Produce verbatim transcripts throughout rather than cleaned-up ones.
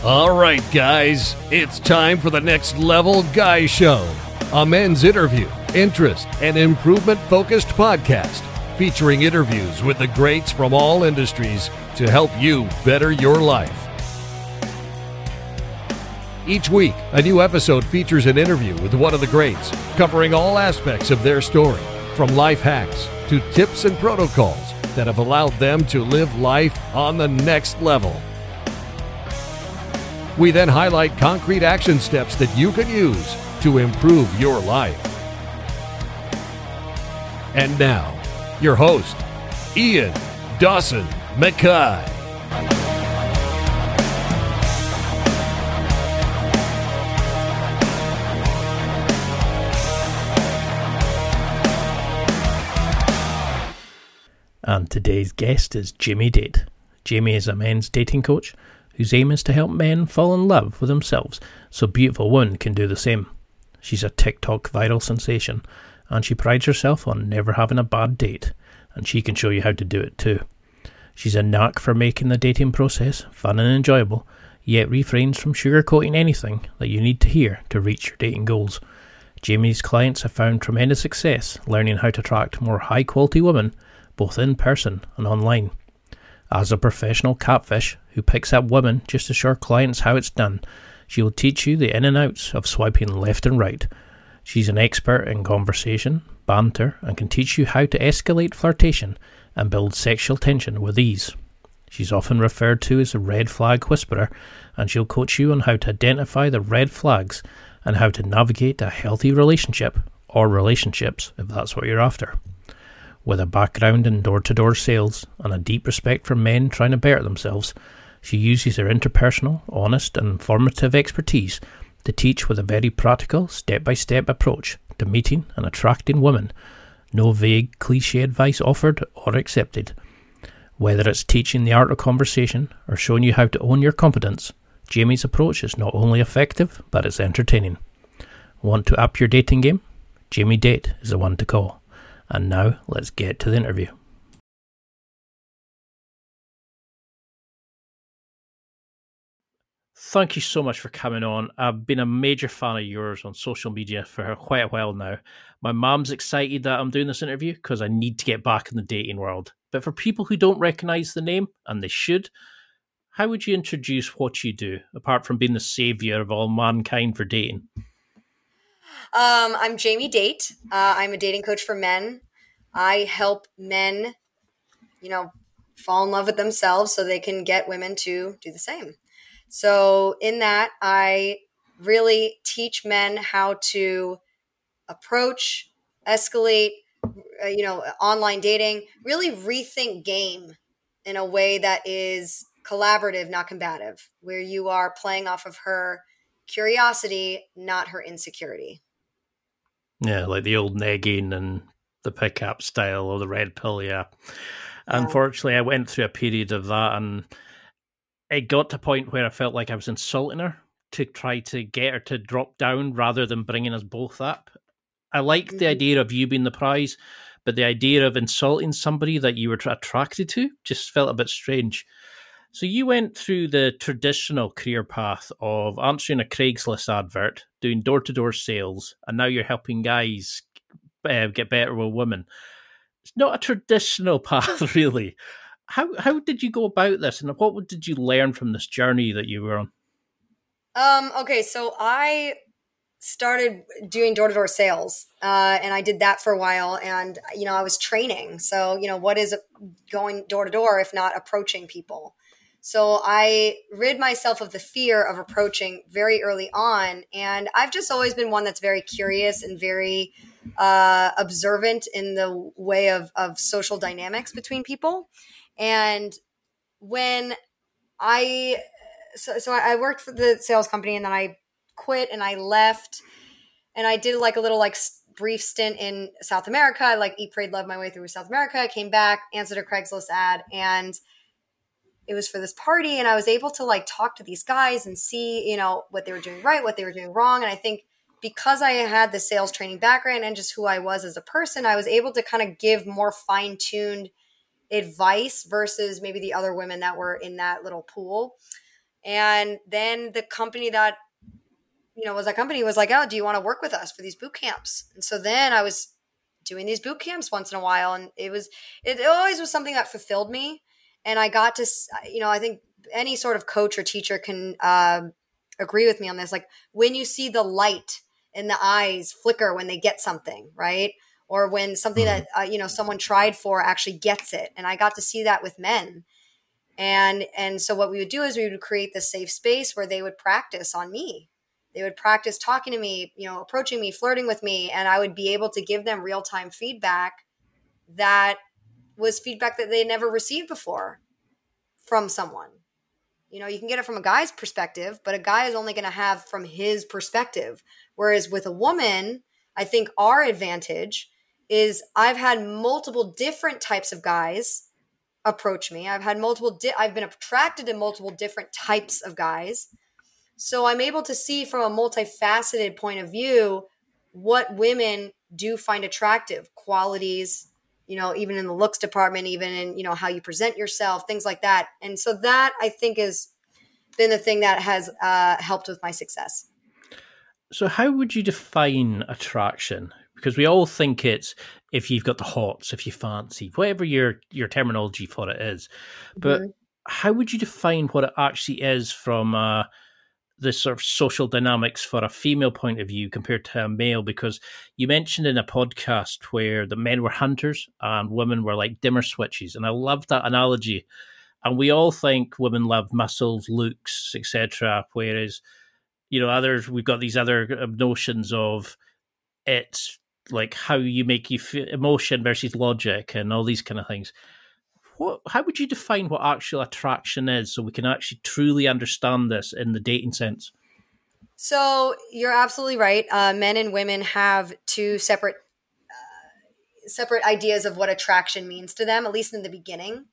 All right, guys, it's time for the Next Level Guy Show, a men's interview, interest, and improvement-focused podcast featuring interviews with the greats from all industries to help you better your life. Each week, a new episode features an interview with one of the greats, covering all aspects of their story, from life hacks to tips and protocols that have allowed them to live life on the next level. We then highlight concrete action steps that you can use to improve your life. And now, your host, Ian Dawson McKay. And today's guest is Jamie Date. Jamie is a men's dating coach whose aim is to help men fall in love with themselves so beautiful women can do the same. She's a TikTok viral sensation, and she prides herself on never having a bad date, and she can show you how to do it too. She's a knack for making the dating process fun and enjoyable, yet refrains from sugarcoating anything that you need to hear to reach your dating goals. Jamie's clients have found tremendous success learning how to attract more high quality women, both in person and online. As a professional catfish who picks up women just to show clients how it's done, she will teach you the in and outs of swiping left and right. She's an expert in conversation, banter, and can teach you how to escalate flirtation and build sexual tension with ease. She's often referred to as a red flag whisperer, and she'll coach you on how to identify the red flags and how to navigate a healthy relationship, or relationships if that's what you're after. With a background in door-to-door sales and a deep respect for men trying to better themselves, she uses her interpersonal, honest and informative expertise to teach with a very practical, step-by-step approach to meeting and attracting women. No vague, cliché advice offered or accepted. Whether it's teaching the art of conversation or showing you how to own your confidence, Jamie's approach is not only effective, but it's entertaining. Want to up your dating game? Jamie Date is the one to call. And now, let's get to the interview. Thank you so much for coming on. I've been a major fan of yours on social media for quite a while now. My mom's excited that I'm doing this interview because I need to get back in the dating world. But for people who don't recognise the name, and they should, how would you introduce what you do, apart from being the saviour of all mankind for dating? Um, I'm Jamie Date. Uh, I'm a dating coach for men. I help men, you know, fall in love with themselves so they can get women to do the same. So in that, I really teach men how to approach, escalate, uh, you know, online dating, really rethink game in a way that is collaborative, not combative, where you are playing off of her curiosity, not her insecurity. Yeah, like the old negging and the pickup style or the red pill, yeah. Yeah. Unfortunately, I went through a period of that, and it got to a point where I felt like I was insulting her to try to get her to drop down rather than bringing us both up. I liked mm-hmm. the idea of you being the prize, but the idea of insulting somebody that you were attracted to just felt a bit strange. So you went through the traditional career path of answering a Craigslist advert, doing door-to-door sales, and now you're helping guys uh, get better with women. It's not a traditional path, really. How how did you go about this, and what did you learn from this journey that you were on? Um. Okay, so I started doing door-to-door sales, uh, and I did that for a while, and, you know, I was training. So, you know, what is going door-to-door if not approaching people? So I rid myself of the fear of approaching very early on. And I've just always been one that's very curious and very uh, observant in the way of, of social dynamics between people. And when I, so, so I worked for the sales company, and then I quit and I left, and I did like a little like brief stint in South America. I like eat, prayed, loved my way through South America. I came back, answered a Craigslist ad, and it was for this party, and I was able to like talk to these guys and see, you know, what they were doing right, what they were doing wrong. And I think because I had the sales training background and just who I was as a person, I was able to kind of give more fine-tuned advice versus maybe the other women that were in that little pool. And then the company that, you know, was that company was like, oh, do you want to work with us for these boot camps? And so then I was doing these boot camps once in a while. And it was, it, it always was something that fulfilled me. And I got to, you know, I think any sort of coach or teacher can uh, agree with me on this. Like when you see the light in the eyes flicker when they get something, right? Or when something that, uh, you know, someone tried for actually gets it. And I got to see that with men. And, and so what we would do is we would create this safe space where they would practice on me. They would practice talking to me, you know, approaching me, flirting with me, and I would be able to give them real-time feedback that was feedback that they never received before from someone. You know, you can get it from a guy's perspective, but a guy is only going to have from his perspective. Whereas with a woman, I think our advantage is I've had multiple different types of guys approach me. I've had multiple, di- I've been attracted to multiple different types of guys. So I'm able to see from a multifaceted point of view what women do find attractive, qualities, you know, even in the looks department, even in, you know, how you present yourself, things like that. And so that I think has been the thing that has uh, helped with my success. So how would you define attraction? Because we all think it's if you've got the hots, if you fancy, whatever your, your terminology for it is. But mm-hmm. how would you define what it actually is from uh, the sort of social dynamics for a female point of view compared to a male? Because you mentioned in a podcast where the men were hunters and women were like dimmer switches. And I love that analogy. And we all think women love muscles, looks, et cetera. Whereas, you know, others, we've got these other notions of it's like how you make you feel, emotion versus logic and all these kind of things. What, how would you define what actual attraction is so we can actually truly understand this in the dating sense? So you're absolutely right. Uh, men and women have two separate uh, separate ideas of what attraction means to them, at least in the beginning.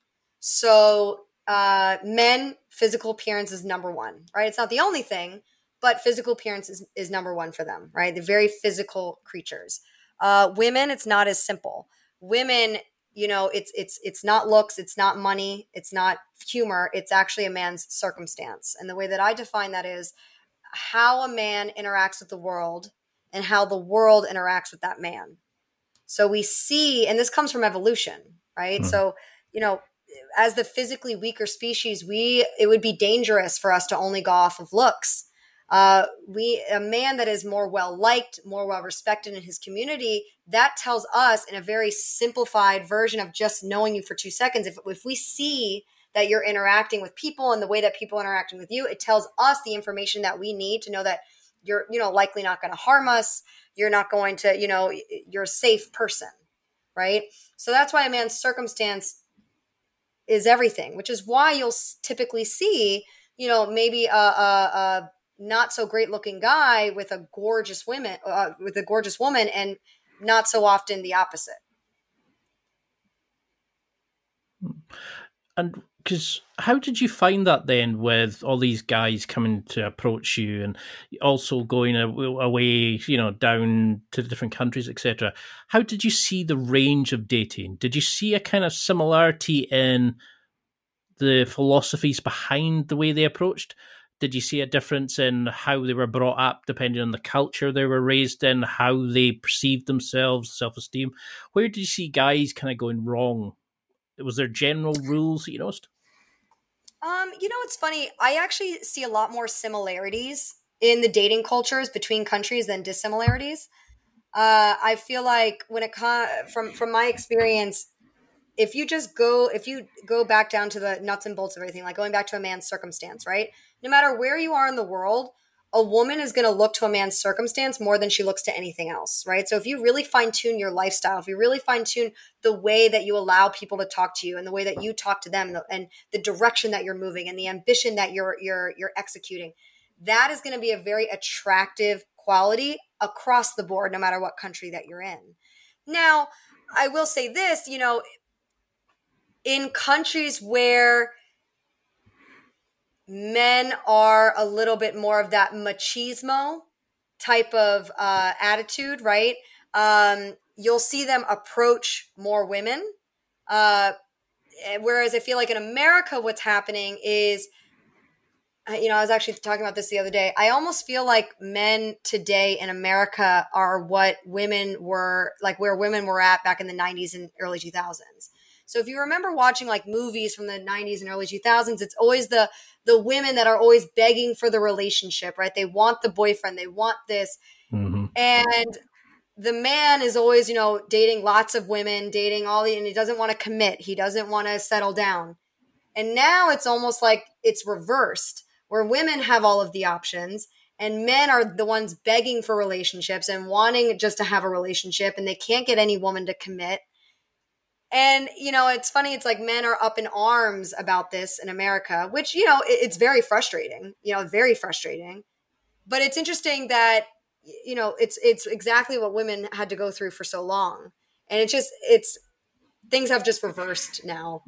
So uh, men, physical appearance is number one, right? It's not the only thing, but physical appearance is, is number one for them, right? They're very physical creatures. Uh, women, it's not as simple. Women, you know, it's it's it's not looks, it's not money, it's not humor. It's actually a man's circumstance. And the way that I define that is how a man interacts with the world and how the world interacts with that man. So we see, and this comes from evolution, right? Mm. So, you know, as the physically weaker species, we it would be dangerous for us to only go off of looks. Uh, we a man that is more well liked, more well respected in his community, that tells us in a very simplified version of just knowing you for two seconds. If if we see that you're interacting with people and the way that people are interacting with you, it tells us the information that we need to know that you're, you know, likely not going to harm us. You're not going to, you know, you're a safe person, right? So that's why a man's circumstance is everything, which is why you'll typically see, you know, maybe a, a, a not so great looking guy with a gorgeous woman, uh, with a gorgeous woman, and not so often the opposite. And because how did you find that then with all these guys coming to approach you and also going away, you know, down to different countries, et cetera? How did you see the range of dating? Did you see a kind of similarity in the philosophies behind the way they approached? Did you see a difference in how they were brought up, depending on the culture they were raised in, how they perceived themselves, self-esteem? Where did you see guys kind of going wrong? Was there general rules that you noticed? Um, you know, it's funny. I actually see a lot more similarities in the dating cultures between countries than dissimilarities. Uh, I feel like when it comes from from my experience, if you just go, if you go back down to the nuts and bolts of everything, like going back to a man's circumstance, right? No matter where you are in the world, a woman is going to look to a man's circumstance more than she looks to anything else, right? So if you really fine tune your lifestyle, if you really fine tune the way that you allow people to talk to you and the way that you talk to them and the, and the direction that you're moving and the ambition that you're you're you're executing, that is going to be a very attractive quality across the board, no matter what country that you're in. Now, I will say this, you know, in countries where men are a little bit more of that machismo type of uh, attitude, right? Um, you'll see them approach more women. Uh, whereas I feel like in America, what's happening is you know, I was actually talking about this the other day. I almost feel like men today in America are what women were, like where women were at back in the nineties and early two thousands. So if you remember watching like movies from the nineties and early two thousands, it's always the the women that are always begging for the relationship, right? They want the boyfriend, they want this. Mm-hmm. And the man is always, you know, dating lots of women, dating all the, and he doesn't want to commit. He doesn't want to settle down. And now it's almost like it's reversed, where women have all of the options and men are the ones begging for relationships and wanting just to have a relationship, and they can't get any woman to commit. And, you know, it's funny. It's like men are up in arms about this in America, which, you know, it, it's very frustrating, you know, very frustrating. But it's interesting that, you know, it's it's exactly what women had to go through for so long. And it's just, it's, things have just reversed now.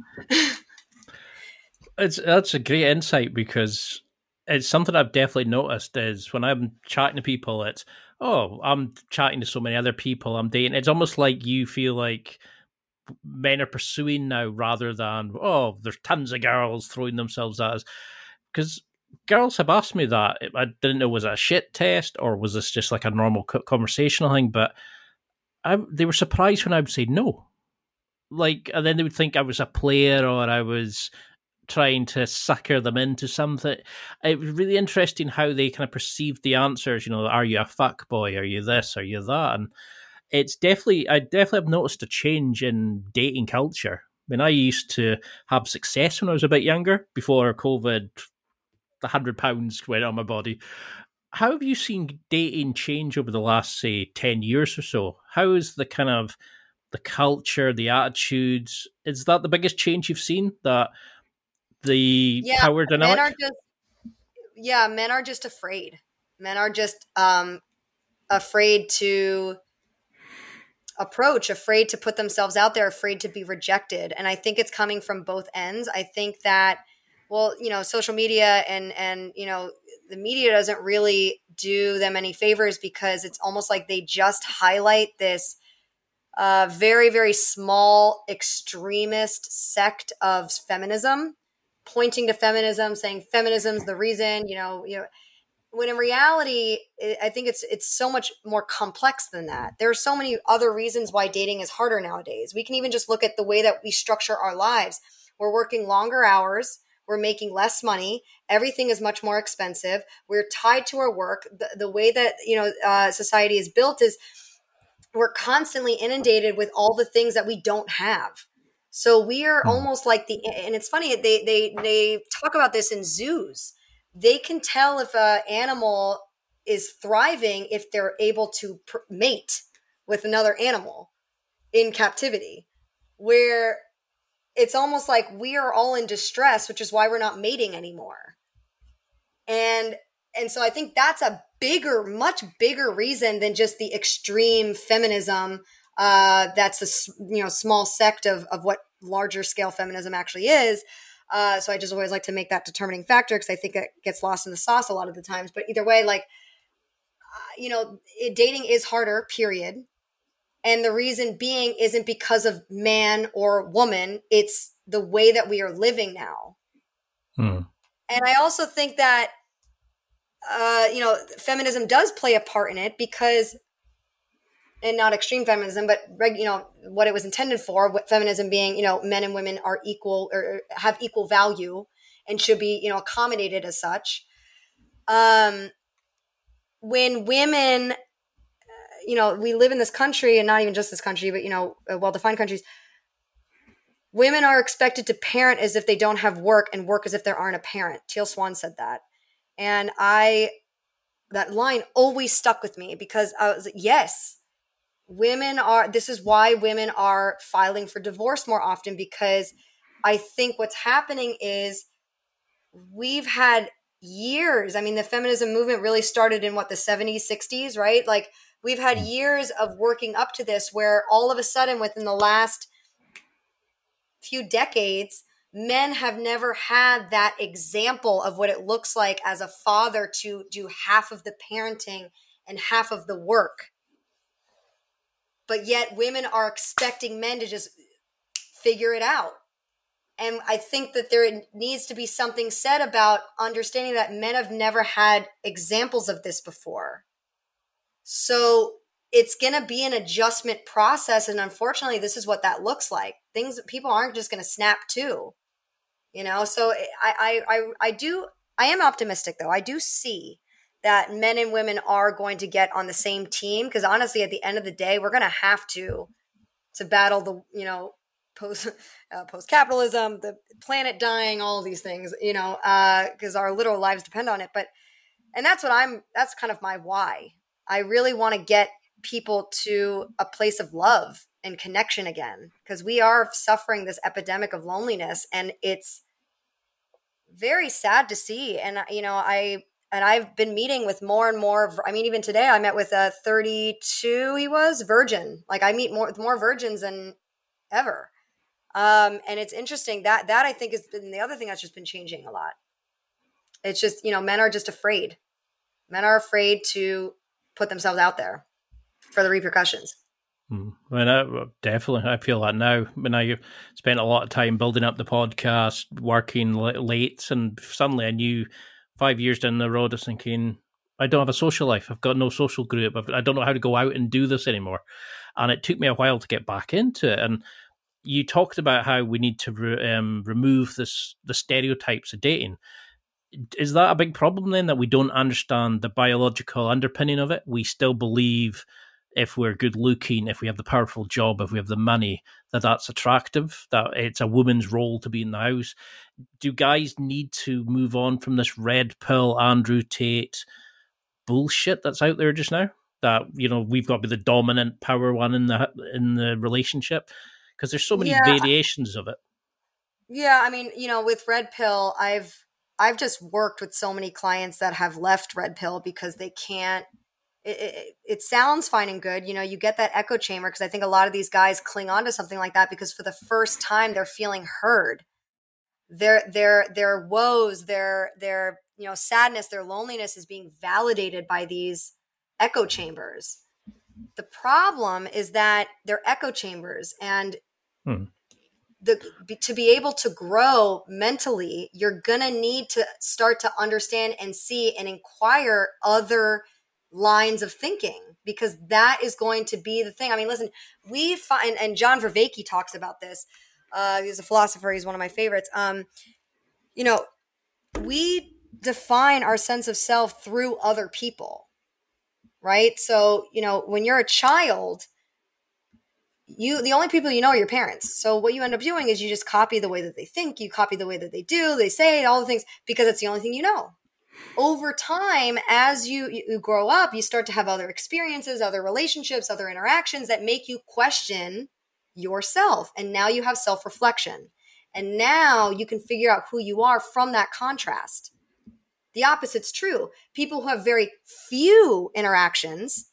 It's That's a great insight, because it's something I've definitely noticed is when I'm chatting to people, it's, oh, I'm chatting to so many other people, I'm dating. It's almost like you feel like men are pursuing now rather than, oh, there's tons of girls throwing themselves at us. Because girls have asked me that. I didn't know, was it a shit test or was this just like a normal conversational thing? But I, they were surprised when I would say no. Like, and then they would think I was a player or I was trying to sucker them into something. It was really interesting how they kind of perceived the answers. You know, are you a fuck boy? Are you this? Are you that? And it's definitely, I definitely have noticed a change in dating culture. I mean, I used to have success when I was a bit younger, before COVID, the hundred pounds went on my body. How have you seen dating change over the last, say, ten years or so? How is the kind of the culture, the attitudes? Is that the biggest change you've seen? That the yeah, power dynamic? Men are just, yeah, men are just afraid. Men are just um, afraid to approach, afraid to put themselves out there, afraid to be rejected. And I think it's coming from both ends. I think that, well, you know, social media and, and, you know, the media doesn't really do them any favors, because it's almost like they just highlight this uh, very, very small extremist sect of feminism, pointing to feminism, saying feminism's the reason, you know, you know, when in reality, I think it's it's so much more complex than that. There are so many other reasons why dating is harder nowadays. We can even just look at the way that we structure our lives. We're working longer hours. We're making less money. Everything is much more expensive. We're tied to our work. The, the way that, you know, uh, society is built is we're constantly inundated with all the things that we don't have. So we are almost like the, and it's funny, they they they talk about this in zoos. They can tell if an animal is thriving if they're able to pr- mate with another animal in captivity, where it's almost like we are all in distress, which is why we're not mating anymore. And and so I think that's a bigger, much bigger reason than just the extreme feminism. Uh, that's a you know small sect of of what larger scale feminism actually is. Uh, so I just always like to make that determining factor, because I think it gets lost in the sauce a lot of the times. But either way, like, uh, you know, it, dating is harder, period. And the reason being isn't because of man or woman. It's the way that we are living now. Hmm. And I also think that, uh, you know, feminism does play a part in it, because, and not extreme feminism, but, you know, what it was intended for, what feminism being, you know, men and women are equal or have equal value and should be, you know, accommodated as such. Um, when women, you know, we live in this country, and not even just this country, but, you know, well-defined countries, women are expected to parent as if they don't have work, and work as if there aren't a parent. Teal Swan said that. And I, that line always stuck with me, because I was like, yes, women are, this is why women are filing for divorce more often, because I think what's happening is we've had years. I mean, the feminism movement really started in what, the seventies, sixties, right? Like, we've had years of working up to this, where all of a sudden within the last few decades, men have never had that example of what it looks like as a father to do half of the parenting and half of the work. But yet women are expecting men to just figure it out. And I think that there needs to be something said about understanding that men have never had examples of this before. So it's going to be an adjustment process. And unfortunately, this is what that looks like. Things that people aren't just going to snap to, you know? So I, I, I, I do, I am optimistic though. I do see that men and women are going to get on the same team. Cause honestly, at the end of the day, we're going to have to, to battle the, you know, post, uh, post-capitalism, the planet dying, all of these things, you know, uh, cause our literal lives depend on it. But, and that's what I'm, that's kind of my why. I really want to get people to a place of love and connection again, because we are suffering this epidemic of loneliness, and it's very sad to see. And, you know, I, and I've been meeting with more and more, I mean, even today I met with a thirty-two, he was virgin. Like I meet more, with more virgins than ever. Um, and it's interesting that, that I think has been the other thing that's just been changing a lot. It's just, you know, men are just afraid. Men are afraid to put themselves out there for the repercussions. Mm. I mean, I, definitely, I feel that now. When I spent a lot of time building up the podcast, working late, and suddenly I knew five years down the road, I was thinking, I don't have a social life. I've got no social group. I've, I don't know how to go out and do this anymore. And it took me a while to get back into it. And you talked about how we need to re, um, remove this the stereotypes of dating. Is that a big problem then, that we don't understand the biological underpinning of it? We still believe if we're good looking, if we have the powerful job, if we have the money, that that's attractive, that it's a woman's role to be in the house. Do guys need to move on from this red pill Andrew Tate bullshit that's out there just now? That, you know, we've got to be the dominant power one in the in the relationship, because there's so many yeah. variations of it. Yeah, I mean, you know, with red pill, I've I've just worked with so many clients that have left red pill because they can't, it, it, it sounds fine and good. You know, you get that echo chamber, because I think a lot of these guys cling on to something like that because for the first time they're feeling heard. Their, their, their woes, their, their, you know, sadness, their loneliness is being validated by these echo chambers. The problem is that they're echo chambers, and hmm. The, to be able to grow mentally, you're going to need to start to understand and see and inquire other lines of thinking, because that is going to be the thing. I mean, listen, we find, and John Vervaeke talks about this. Uh, he's a philosopher. He's one of my favorites. Um, you know, we define our sense of self through other people, right? So, you know, when you're a child, You, the only people you know are your parents. So what you end up doing is you just copy the way that they think, you copy the way that they do, they say all the things, because it's the only thing you know. Over time, as you, you grow up, you start to have other experiences, other relationships, other interactions that make you question yourself. And now you have self-reflection. And now you can figure out who you are from that contrast. The opposite's true. People who have very few interactions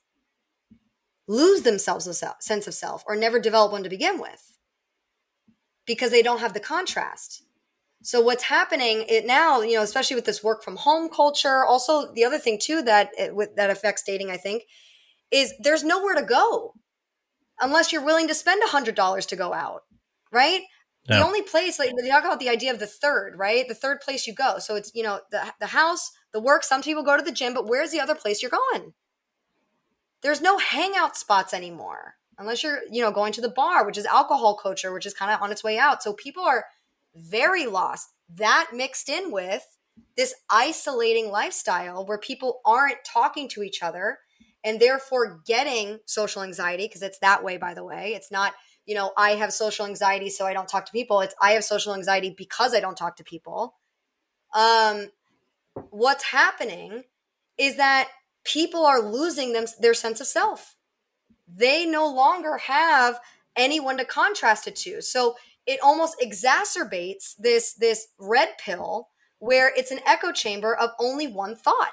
lose themselves a sense of self, or never develop one to begin with, because they don't have the contrast. So what's happening it now, you know, especially with this work from home culture, also the other thing too that it, with, that affects dating, I think, is there's nowhere to go unless you're willing to spend a hundred dollars to go out, right? Yeah. The only place, like they talk about the idea of the third, right? The third place you go. So it's, you know, the the house, the work. Some people go to the gym, but where's the other place you're going? There's no hangout spots anymore, unless you're, you know, going to the bar, which is alcohol culture, which is kind of on its way out. So people are very lost. That mixed in with this isolating lifestyle where people aren't talking to each other and therefore getting social anxiety, because it's that way, by the way. It's not, you know, I have social anxiety, so I don't talk to people. It's I have social anxiety because I don't talk to people. Um, what's happening is that people are losing them, their sense of self. They no longer have anyone to contrast it to. So it almost exacerbates this, this red pill where it's an echo chamber of only one thought.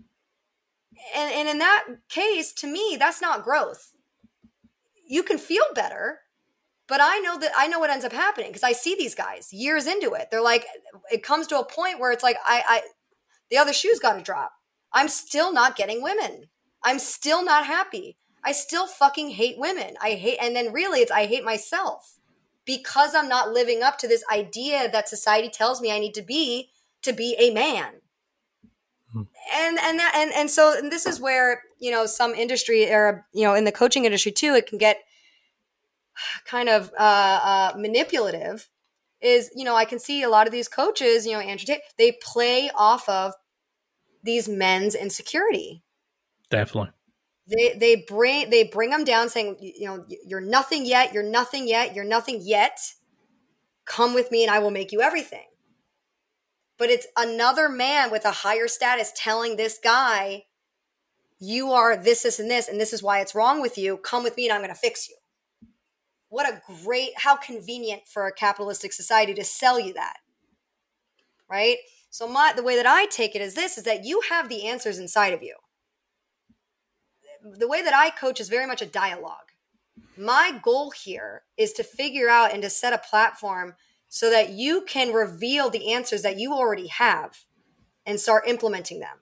And, and in that case, to me, that's not growth. You can feel better, but I know that I know what ends up happening because I see these guys years into it. They're like, it comes to a point where it's like, I, I the other shoe's got to drop. I'm still not getting women. I'm still not happy. I still fucking hate women. I hate, and then really it's, I hate myself. because I'm not living up to this idea that society tells me I need to be to be a man. Hmm. And and that, and and so and this is where, you know, some industry, or, you know, in the coaching industry too, it can get kind of uh, uh, manipulative. Is, you know, I can see a lot of these coaches, you know, Andrew Tate, they play off of these men's insecurity. Definitely. They they bring they bring them down, saying, you know, you're nothing yet, you're nothing yet, you're nothing yet. Come with me and I will make you everything. But it's another man with a higher status telling this guy, you are this, this, and this, and this is why it's wrong with you. Come with me and I'm going to fix you. What a great, how convenient for a capitalistic society to sell you that, right? So my the way that I take it is this, is that you have the answers inside of you. The way that I coach is very much a dialogue. My goal here is to figure out and to set a platform so that you can reveal the answers that you already have and start implementing them.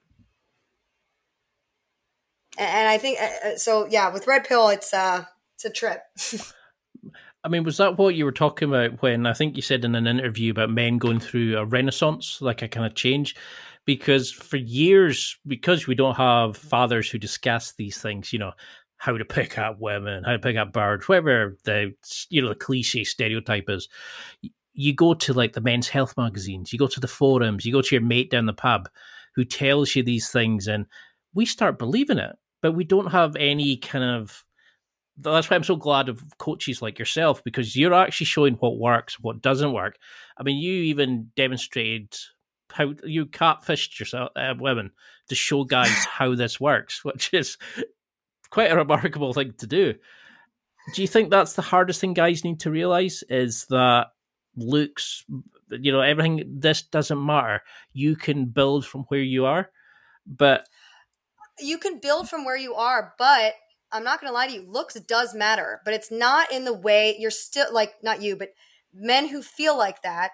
And I think, uh, so yeah, with Red Pill, it's, uh, it's a trip. I mean, was that what you were talking about when I think you said in an interview about men going through a renaissance, like a kind of change? Because for years, because we don't have fathers who discuss these things, you know, how to pick up women, how to pick up birds, whatever the, you know, the cliche stereotype is, you go to like the men's health magazines, you go to the forums, you go to your mate down the pub who tells you these things, and we start believing it, but we don't have any kind of, that's why I'm so glad of coaches like yourself, because you're actually showing what works, what doesn't work. I mean, you even demonstrated how you catfished yourself, uh, women, to show guys how this works, which is quite a remarkable thing to do. Do you think that's the hardest thing guys need to realize, is that looks, you know, everything, this doesn't matter. You can build from where you are, but you can build from where you are, but I'm not going to lie to you, looks does matter, but it's not in the way you're still, like, not you, but men who feel like that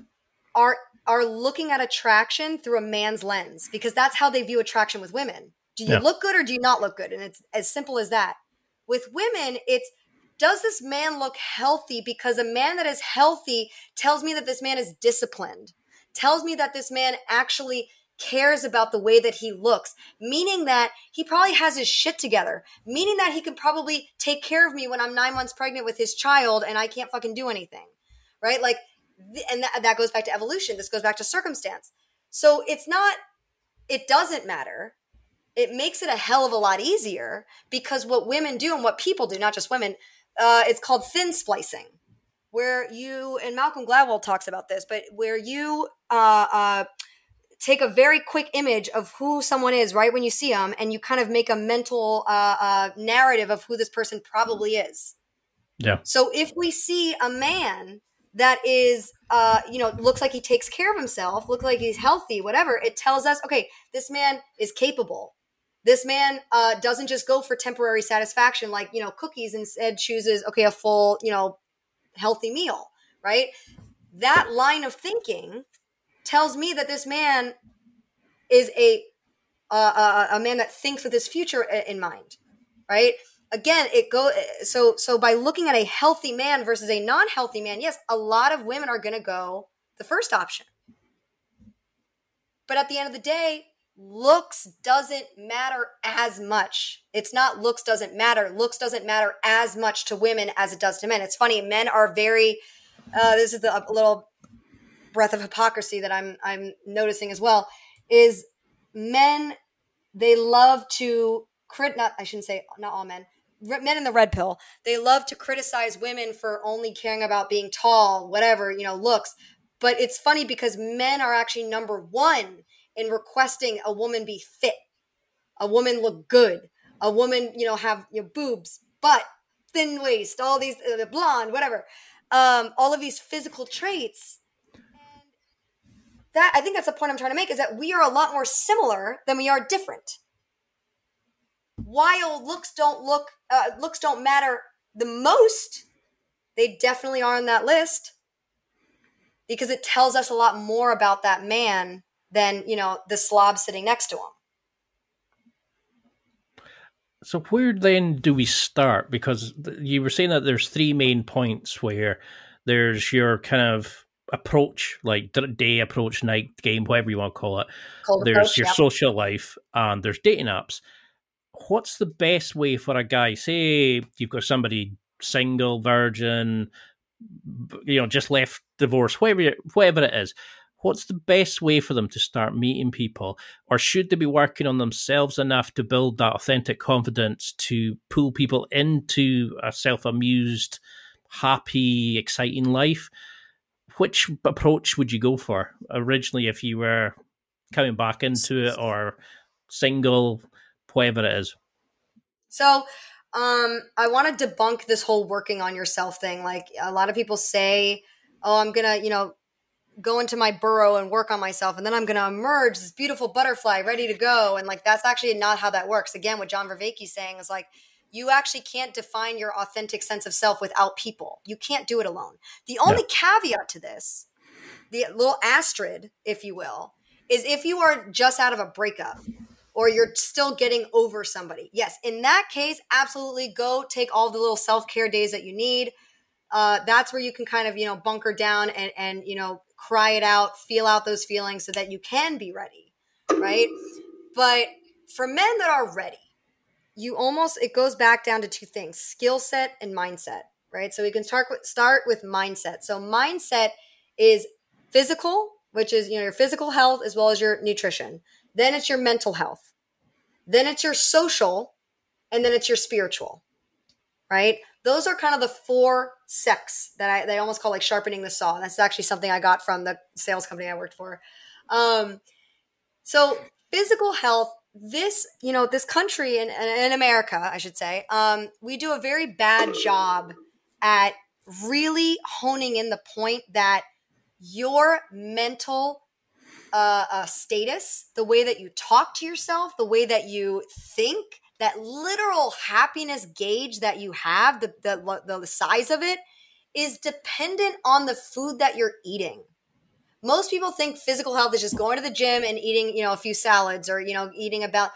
are are looking at attraction through a man's lens, because that's how they view attraction with women. Do you yeah. look good or do you not look good? And it's as simple as that. With women, it's, does this man look healthy? Because a man that is healthy tells me that this man is disciplined, tells me that this man actually cares about the way that he looks, meaning that he probably has his shit together, meaning that he can probably take care of me when I'm nine months pregnant with his child and I can't fucking do anything, right? Like, and that, that goes back to evolution. This goes back to circumstance. So it's not, it doesn't matter. It makes it a hell of a lot easier, because what women do and what people do, not just women, uh, it's called thin splicing, where you, and Malcolm Gladwell talks about this, but where you uh, uh, take a very quick image of who someone is right when you see them, and you kind of make a mental uh, uh, narrative of who this person probably is. Yeah. So if we see a man that is, uh, you know, looks like he takes care of himself, looks like he's healthy, whatever, it tells us, okay, this man is capable. This man uh, doesn't just go for temporary satisfaction, like, you know, cookies, instead chooses, okay, a full, you know, healthy meal, right? That line of thinking tells me that this man is a, uh, a, a man that thinks with his future in mind, right? Again, it go so so by looking at a healthy man versus a non-healthy man, yes, a lot of women are going to go the first option. But at the end of the day, looks doesn't matter as much. It's not looks doesn't matter. Looks doesn't matter as much to women as it does to men. It's funny, men are very uh, this is the, a little breath of hypocrisy that I'm I'm noticing as well, is men, they love to crit not I shouldn't say not all men. Men in the red pill, they love to criticize women for only caring about being tall, whatever, you know, looks. But it's funny because men are actually number one in requesting a woman be fit, a woman look good, a woman, you know, have, you know, boobs, butt, thin waist, all these, uh, blonde, whatever, um, all of these physical traits. And that, I think that's the point I'm trying to make, is that we are a lot more similar than we are different. While looks don't look, uh, looks don't matter the most, they definitely are on that list, because it tells us a lot more about that man than, you know, the slob sitting next to him. So where then do we start? Because you were saying that there's three main points where There's your kind of approach, like day approach, night game, whatever you want to call it. Cold There's approach, your yeah. social life, and there's dating apps. What's the best way for a guy? Say you've got somebody single, virgin, you know, just left, divorced, whatever, whatever it is. What's the best way for them to start meeting people? Or should they be working on themselves enough to build that authentic confidence to pull people into a self-amused, happy, exciting life? Which approach would you go for originally if you were coming back into it, or single, whatever it is? So um, I want to debunk this whole working on yourself thing. Like a lot of people say, oh, I'm going to, you know, go into my burrow and work on myself, and then I'm going to emerge this beautiful butterfly ready to go. And like, that's actually not how that works. Again, what John Vervaeke's saying is like, you actually can't define your authentic sense of self without people. You can't do it alone. The only yeah. caveat to this, the little asterisk, if you will, is if you are just out of a breakup or you're still getting over somebody. Yes, in that case, absolutely go take all the little self-care days that you need. Uh, that's where you can kind of, you know, bunker down and, and, you know, cry it out, feel out those feelings so that you can be ready, right? But for men that are ready, you almost, it goes back down to two things, skill set and mindset, right? So we can start with, start with mindset. So mindset is physical, which is, you know, your physical health as well as your nutrition. Then it's your mental health. Then it's your social, and then it's your spiritual, right? Those are kind of the four sects that I, they almost call like sharpening the saw. That's actually something I got from the sales company I worked for. Um, so physical health, this, you know, this country in, in America, I should say, um, we do a very bad job at really honing in the point that your mental uh, uh, status, the way that you talk to yourself, the way that you think, that literal happiness gauge that you have, the, the, the size of it is dependent on the food that you're eating. Most people think physical health is just going to the gym and eating, you know, a few salads or, you know, eating about.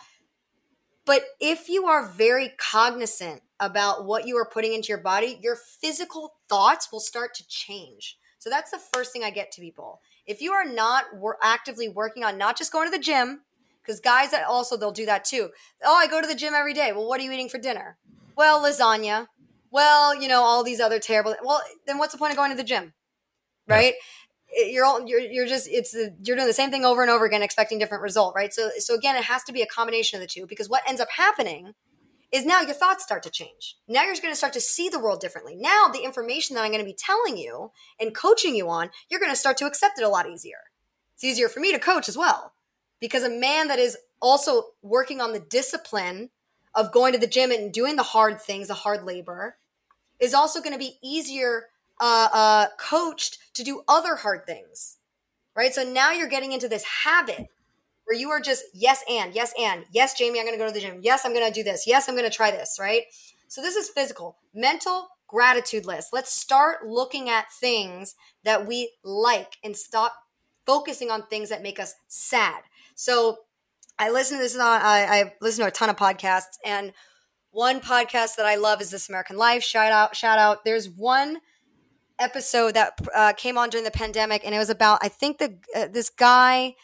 But if you are very cognizant about what you are putting into your body, your physical thoughts will start to change. So that's the first thing I get to people. If you are not wor- actively working on not just going to the gym, because guys that also, they'll do that too. Oh, I go to the gym every day. Well, what are you eating for dinner? Well, lasagna. Well, you know, all these other terrible. Well, then what's the point of going to the gym? Right? Yeah. You're all, you're, you're just, it's, the, you're doing the same thing over and over again, expecting different result, right? So, so again, it has to be a combination of the two, because what ends up happening is now your thoughts start to change. Now you're going to start to see the world differently. Now the information that I'm going to be telling you and coaching you on, you're going to start to accept it a lot easier. It's easier for me to coach as well. Because a man that is also working on the discipline of going to the gym and doing the hard things, the hard labor, is also going to be easier uh, uh, coached to do other hard things, right? So now you're getting into this habit where you are just yes and, yes and, yes, Jamie, I'm going to go to the gym. Yes, I'm going to do this. Yes, I'm going to try this, right? So this is physical. Mental, gratitude list. Let's start looking at things that we like and stop focusing on things that make us sad. So I listen to this, on, I, I listen to a ton of podcasts, and one podcast that I love is This American Life. Shout out, shout out. There's one episode that uh, came on during the pandemic, and it was about, I think the uh, this guy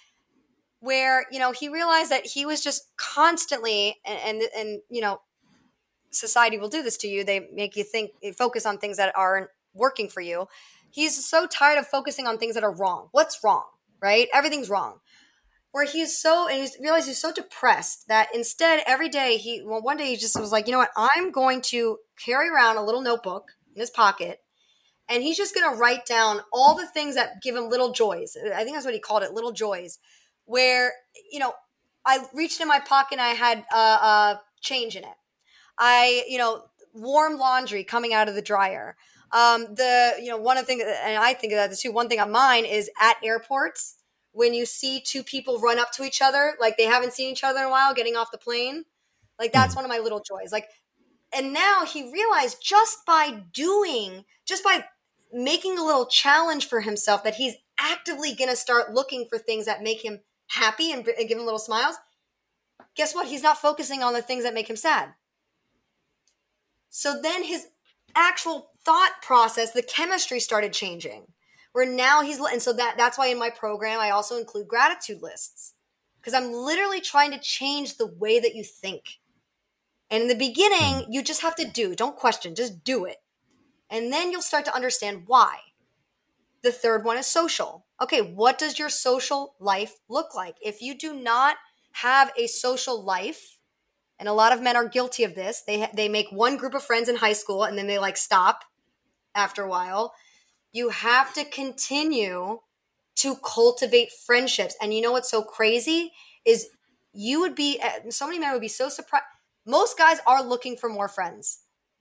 where, you know, he realized that he was just constantly, and, and, and, you know, society will do this to you. They make you think, focus on things that aren't working for you. He's so tired of focusing on things that are wrong. What's wrong, right? Everything's wrong. Where he's so, and he's realized he's so depressed that instead every day he, well, one day he just was like, you know what, I'm going to carry around a little notebook in his pocket, and he's just going to write down all the things that give him little joys. I think that's what he called it, little joys, where, you know, I reached in my pocket and I had uh, uh, change in it. I, you know, warm laundry coming out of the dryer. Um, the, you know, one of the things, and I think of that too, one thing on mine is at airports, when you see two people run up to each other, like they haven't seen each other in a while, getting off the plane, like that's one of my little joys. Like, and now he realized just by doing, just by making a little challenge for himself, that he's actively going to start looking for things that make him happy and, and give him little smiles. Guess what? He's not focusing on the things that make him sad. So then his actual thought process, the chemistry started changing. Where now he's, and so that that's why in my program I also include gratitude lists, because I'm literally trying to change the way that you think. And in the beginning, you just have to do, don't question, just do it. And then you'll start to understand why. The third one is social. Okay, what does your social life look like? If you do not have a social life, and a lot of men are guilty of this, they they make one group of friends in high school and then they like stop after a while. You have to continue to cultivate friendships. And you know what's so crazy is you would be, so many men would be so surprised. Most guys are looking for more friends.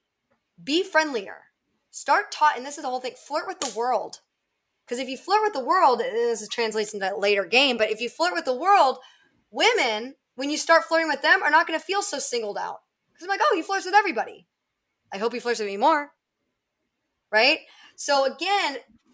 Be friendlier. Start taught, and this is the whole thing, flirt with the world. Because if you flirt with the world, this translates into that later game, but if you flirt with the world, women, when you start flirting with them, are not going to feel so singled out. Because I'm like, oh, he flirts with everybody. I hope he flirts with me more. Right? So again,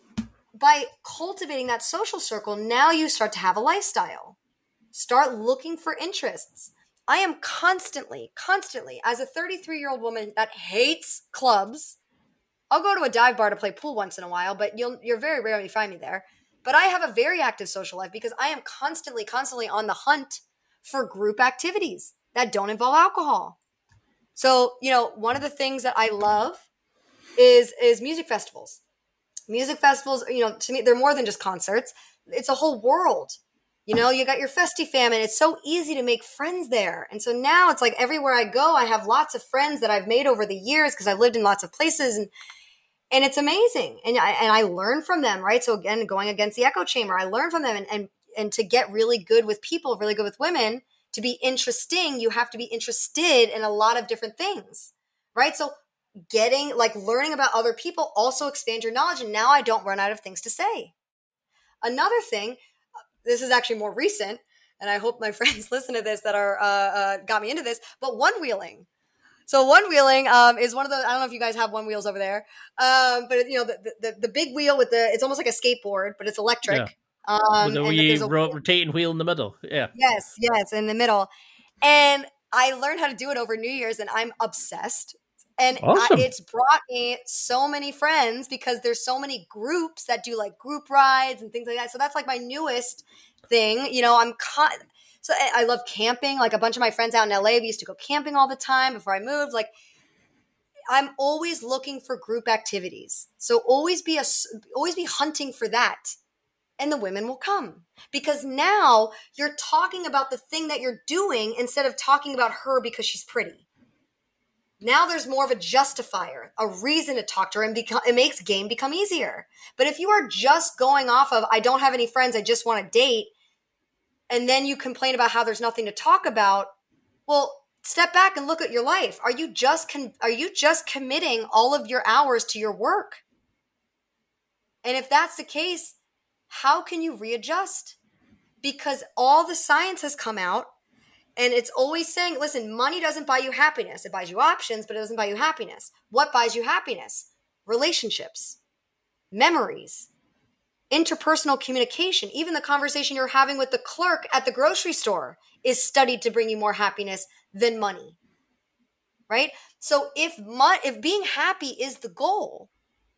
by cultivating that social circle, now you start to have a lifestyle. Start looking for interests. I am constantly, constantly, as a thirty-three-year-old woman that hates clubs, I'll go to a dive bar to play pool once in a while, but you'll, you're very rarely find me there. But I have a very active social life because I am constantly, constantly on the hunt for group activities that don't involve alcohol. So, you know, one of the things that I love is, is music festivals. Music festivals, you know, to me, they're more than just concerts. It's a whole world. You know, you got your FestiFam, and it's so easy to make friends there. And so now it's like everywhere I go, I have lots of friends that I've made over the years because I've lived in lots of places, and and it's amazing. And I and I learn from them, right? So again, going against the echo chamber, I learn from them, and and and to get really good with people, really good with women, to be interesting, you have to be interested in a lot of different things, right? So getting, like learning about other people also expand your knowledge, and now I don't run out of things to say. Another thing, this is actually more recent, and I hope my friends listen to this that are uh, uh, got me into this, but one wheeling. So one wheeling um, is one of the, I don't know if you guys have one wheels over there, um, but you know, the, the the big wheel with the, it's almost like a skateboard, but it's electric. Yeah. Um, With the and wee there's a ro- wheel. rotating wheel in the middle. Yeah. Yes, yes, in the middle. And I learned how to do it over New Year's, and I'm obsessed. And Awesome. I, it's brought me so many friends because there's so many groups that do like group rides and things like that. So that's like my newest thing. You know, I'm con- so I love camping. Like a bunch of my friends out in L A, we used to go camping all the time before I moved. Like I'm always looking for group activities. So always be a, always be hunting for that. And the women will come because now you're talking about the thing that you're doing instead of talking about her because she's pretty. Now there's more of a justifier, a reason to talk to her, and become, it makes game become easier. But if you are just going off of, I don't have any friends, I just want to date, and then you complain about how there's nothing to talk about, well, step back and look at your life. Are you just con- are you just committing all of your hours to your work? And if that's the case, how can you readjust? Because all the science has come out, and it's always saying, listen, money doesn't buy you happiness. It buys you options, but it doesn't buy you happiness. What buys you happiness? Relationships, memories, interpersonal communication. Even the conversation you're having with the clerk at the grocery store is studied to bring you more happiness than money, right? So if mo- if being happy is the goal,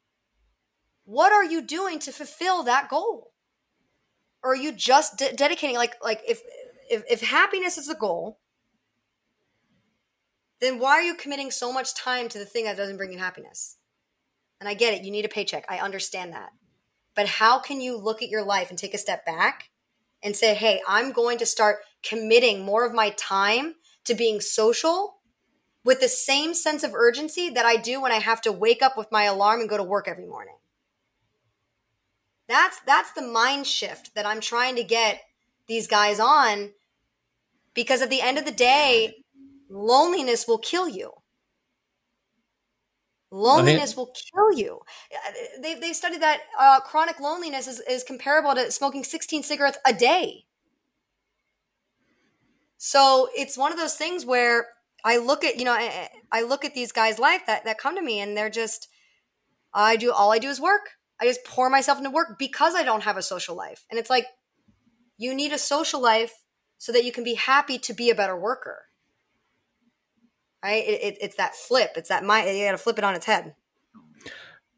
what are you doing to fulfill that goal? Or are you just de- dedicating, like, like if, if if happiness is the goal, then why are you committing so much time to the thing that doesn't bring you happiness? And I get it. You need a paycheck. I understand that. But how can you look at your life and take a step back and say, hey, I'm going to start committing more of my time to being social with the same sense of urgency that I do when I have to wake up with my alarm and go to work every morning? That's that's the mind shift that I'm trying to get these guys on, because at the end of the day, loneliness will kill you. Loneliness will kill you. They, they've studied that uh, chronic loneliness is, is comparable to smoking sixteen cigarettes a day. So it's one of those things where I look at, you know, I, I look at these guys' life that, that come to me, and they're just, I do, all I do is work. I just pour myself into work because I don't have a social life. And it's like, you need a social life so that you can be happy to be a better worker. Right? It, it, it's that flip. It's that mind. You got to flip it on its head.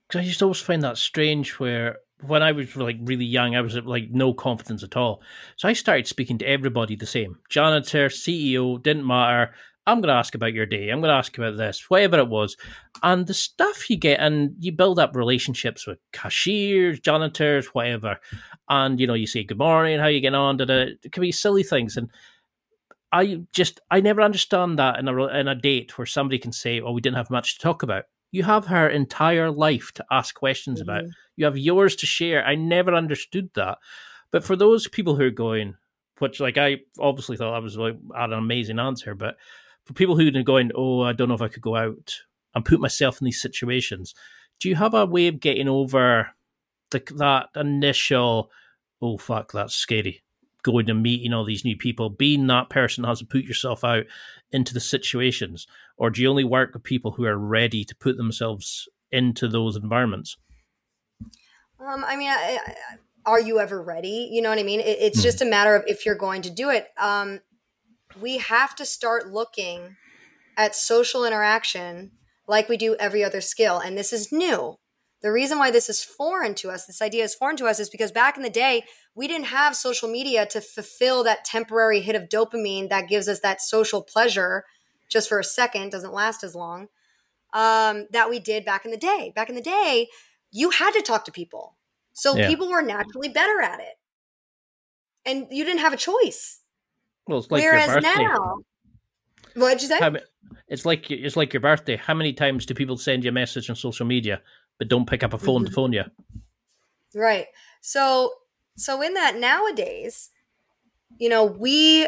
Because I used to always find that strange where when I was like really young, I was like no confidence at all. So I started speaking to everybody the same. Janitor, C E O, didn't matter. I'm going to ask about your day. I'm going to ask about this, whatever it was. And the stuff you get, and you build up relationships with cashiers, janitors, whatever. And, you know, you say, good morning, how you getting on? Da, da. It can be silly things. And I just, I never understand that in a, in a date where somebody can say, oh, we didn't have much to talk about. You have her entire life to ask questions mm-hmm. about. You have yours to share. I never understood that. But for those people who are going, which like I obviously thought I was like had an amazing answer, but for people who are going, oh, I don't know if I could go out and put myself in these situations, do you have a way of getting over the, that initial, oh, fuck, that's scary, going and meeting all these new people, being that person that has to put yourself out into the situations? Or do you only work with people who are ready to put themselves into those environments? Um, I mean, I, I, are you ever ready? You know what I mean? It, it's hmm. just a matter of if you're going to do it. Um, we have to start looking at social interaction like we do every other skill. And this is new. The reason why this is foreign to us, this idea is foreign to us, is because back in the day, we didn't have social media to fulfill that temporary hit of dopamine that gives us that social pleasure just for a second, doesn't last as long, um, that we did back in the day. Back in the day, you had to talk to people. So yeah. people were naturally better at it. And you didn't have a choice. Well, it's like Whereas your birthday. now, what did you say? How, it's like it's like your birthday. How many times do people send you a message on social media but don't pick up a phone mm-hmm. to phone you? Right. So, so in that nowadays, you know, we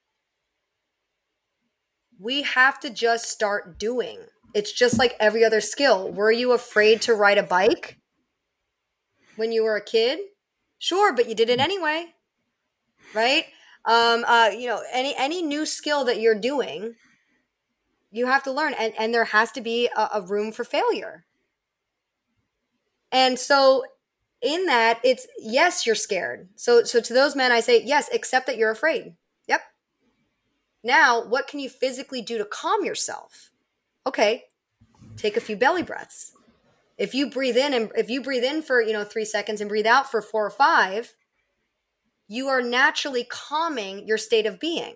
we have to just start doing. It's just like every other skill. Were you afraid to ride a bike when you were a kid? Sure, but you did it anyway, right? Um, uh, you know, any any new skill that you're doing, you have to learn, and, and there has to be a, a room for failure. And so in that, it's, yes, you're scared. So, so to those men, I say, yes, accept that you're afraid. Yep. Now, what can you physically do to calm yourself? Okay. Take a few belly breaths. If you breathe in and if you breathe in for, you know, three seconds and breathe out for four or five, you are naturally calming your state of being.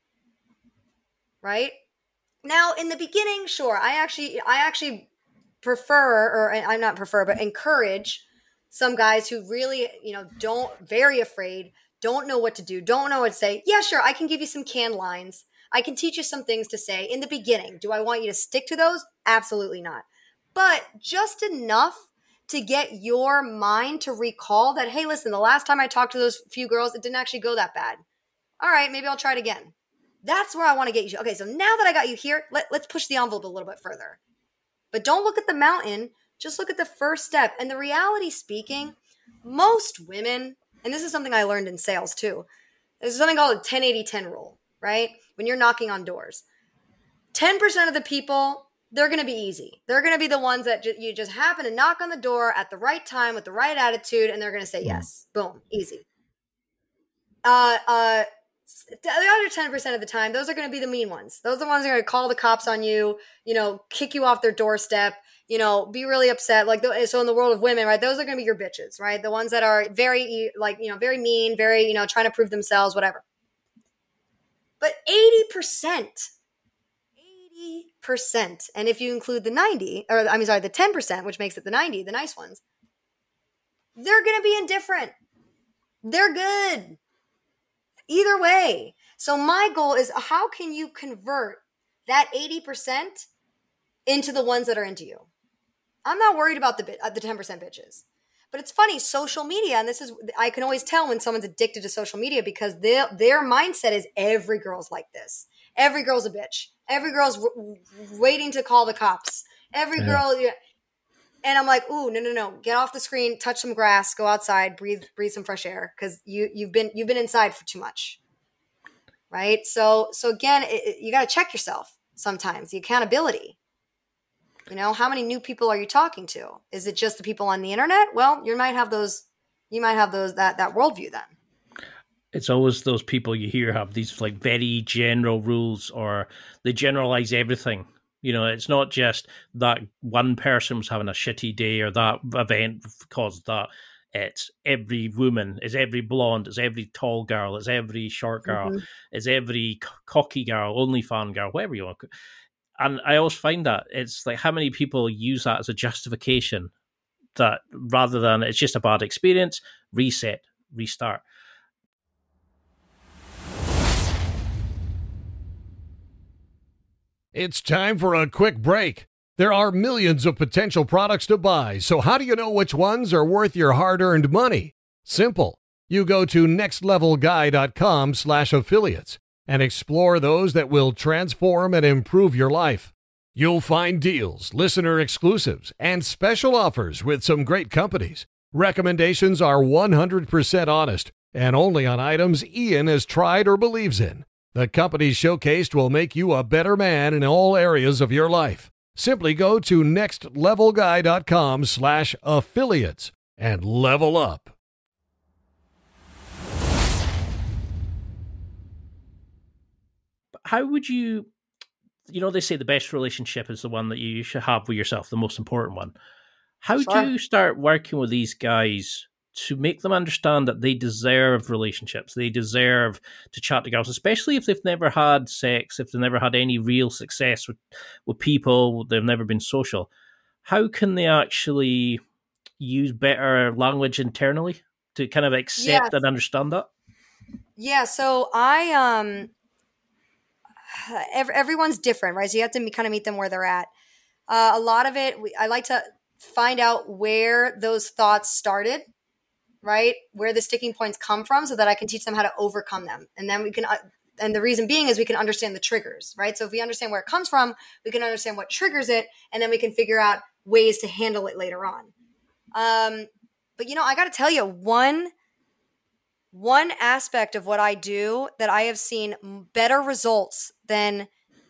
Right? Now, in the beginning, sure, I actually, I actually prefer, or I'm not prefer, but encourage some guys who really, you know, don't, very afraid, don't know what to do, don't know what to say. Yeah, sure, I can give you some canned lines. I can teach you some things to say in the beginning. Do I want you to stick to those? Absolutely not. But just enough to get your mind to recall that, hey, listen, the last time I talked to those few girls, it didn't actually go that bad. All right, maybe I'll try it again. That's where I want to get you. Okay, so now that I got you here, let, let's push the envelope a little bit further. But don't look at the mountain. Just look at the first step. And the reality speaking, most women, and this is something I learned in sales too, there's something called a ten eighty ten rule, right? When you're knocking on doors, ten percent of the people, they're going to be easy. They're going to be the ones that ju- you just happen to knock on the door at the right time with the right attitude, and they're going to say yes. Boom, easy. Uh, uh, the other ten percent of the time, those are going to be the mean ones. Those are the ones that are going to call the cops on you, you know, kick you off their doorstep, you know, be really upset. Like, the, so in the world of women, right, those are going to be your bitches, right? The ones that are very, like, you know, very mean, very, you know, trying to prove themselves, whatever. But eighty percent, eighty percent, and if you include the ninety, or I mean, sorry, the ten percent, which makes it the ninety, the nice ones, they're going to be indifferent. They're good. Either way. So my goal is, how can you convert that eighty percent into the ones that are into you? I'm not worried about the the ten percent bitches. But it's funny, social media, and this is, I can always tell when someone's addicted to social media because their, their mindset is every girl's like this. Every girl's a bitch. Every girl's w- waiting to call the cops. Every yeah. girl, yeah. And I'm like, ooh, no, no, no. Get off the screen, touch some grass, go outside, breathe, breathe some fresh air, because you you've been you've been inside for too much, right? So so again, it, it, you got to check yourself sometimes. The accountability. You know, how many new people are you talking to? Is it just the people on the internet? Well, you might have those. You might have those that that worldview then. It's always those people you hear have these like very general rules, or they generalize everything. You know, it's not just that one person was having a shitty day or that event caused that. It's every woman, it's every blonde, it's every tall girl, it's every short girl, mm-hmm. it's every cocky girl, OnlyFans girl, whatever you want. And I always find that it's like how many people use that as a justification, that rather than it's just a bad experience, reset, restart. It's time for a quick break. There are millions of potential products to buy, so how do you know which ones are worth your hard-earned money? Simple. You go to nextlevelguy.com slash affiliates and explore those that will transform and improve your life. You'll find deals, listener exclusives, and special offers with some great companies. Recommendations are one hundred percent honest and only on items Ian has tried or believes in. The companies showcased will make you a better man in all areas of your life. Simply go to nextlevelguy.com slash affiliates and level up. How would you, you know, they say the best relationship is the one that you should have with yourself, the most important one. How Sure. do you start working with these guys to make them understand that they deserve relationships, they deserve to chat to girls, especially if they've never had sex, if they've never had any real success with, with people, they've never been social? How can they actually use better language internally to kind of accept Yes. and understand that? Yeah, so I um every, everyone's different, right? So you have to me- kind of meet them where they're at. Uh, a lot of it, we, I like to find out where those thoughts started, right? Where the sticking points come from so that I can teach them how to overcome them. And then we can, uh, and the reason being is we can understand the triggers, right? So if we understand where it comes from, we can understand what triggers it, and then we can figure out ways to handle it later on. Um, but you know, I got to tell you, one, one aspect of what I do that I have seen better results than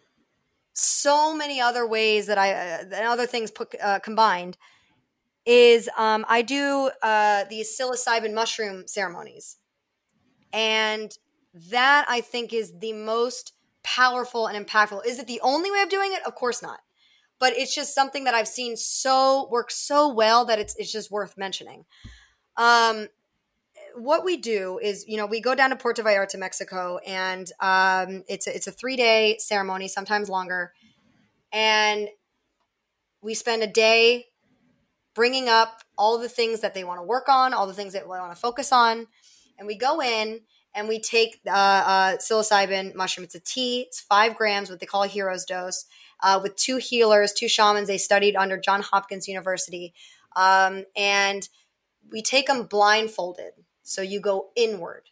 so many other ways that I, uh, than other things put, uh, combined is um, I do uh, these psilocybin mushroom ceremonies. And that, I think, is the most powerful and impactful. Is it the only way of doing it? Of course not. But it's just something that I've seen so work so well that it's it's just worth mentioning. Um, what we do is, you know, we go down to Puerto Vallarta, Mexico, and um, it's a, it's a three-day ceremony, sometimes longer. And we spend a day bringing up all the things that they want to work on, all the things that they want to focus on. And we go in and we take uh, uh, psilocybin mushroom. It's a tea. It's five grams, what they call a hero's dose, uh, with two healers, two shamans. They studied under Johns Hopkins University. Um, and we take them blindfolded. So you go inward.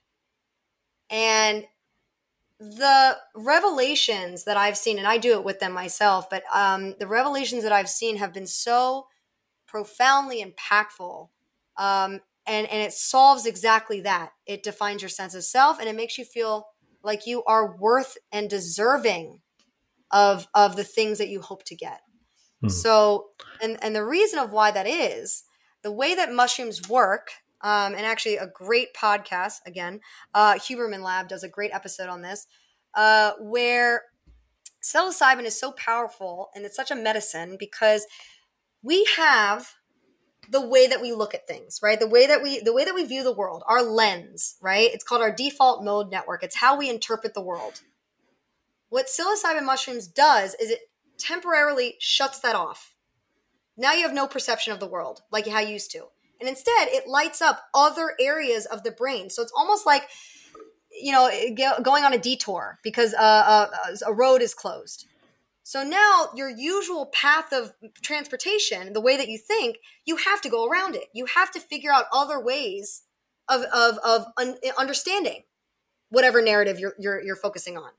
And the revelations that I've seen, and I do it with them myself, but um, the revelations that I've seen have been so profoundly impactful. Um, and, and it solves exactly that. It defines your sense of self, and it makes you feel like you are worth and deserving of, of the things that you hope to get. Hmm. So, and, and the reason of why that is, the way that mushrooms work, um, and actually a great podcast, again, uh, Huberman Lab does a great episode on this, uh, where psilocybin is so powerful and it's such a medicine because we have the way that we look at things, right? The way that we, the way that we view the world, our lens, right? It's called our default mode network. It's how we interpret the world. What psilocybin mushrooms does is it temporarily shuts that off. Now you have no perception of the world like how you used to. And instead it lights up other areas of the brain. So it's almost like, you know, going on a detour because uh, a, a road is closed. So now your usual path of transportation, the way that you think, you have to go around it. You have to figure out other ways of of, of un- understanding whatever narrative you're, you're you're focusing on,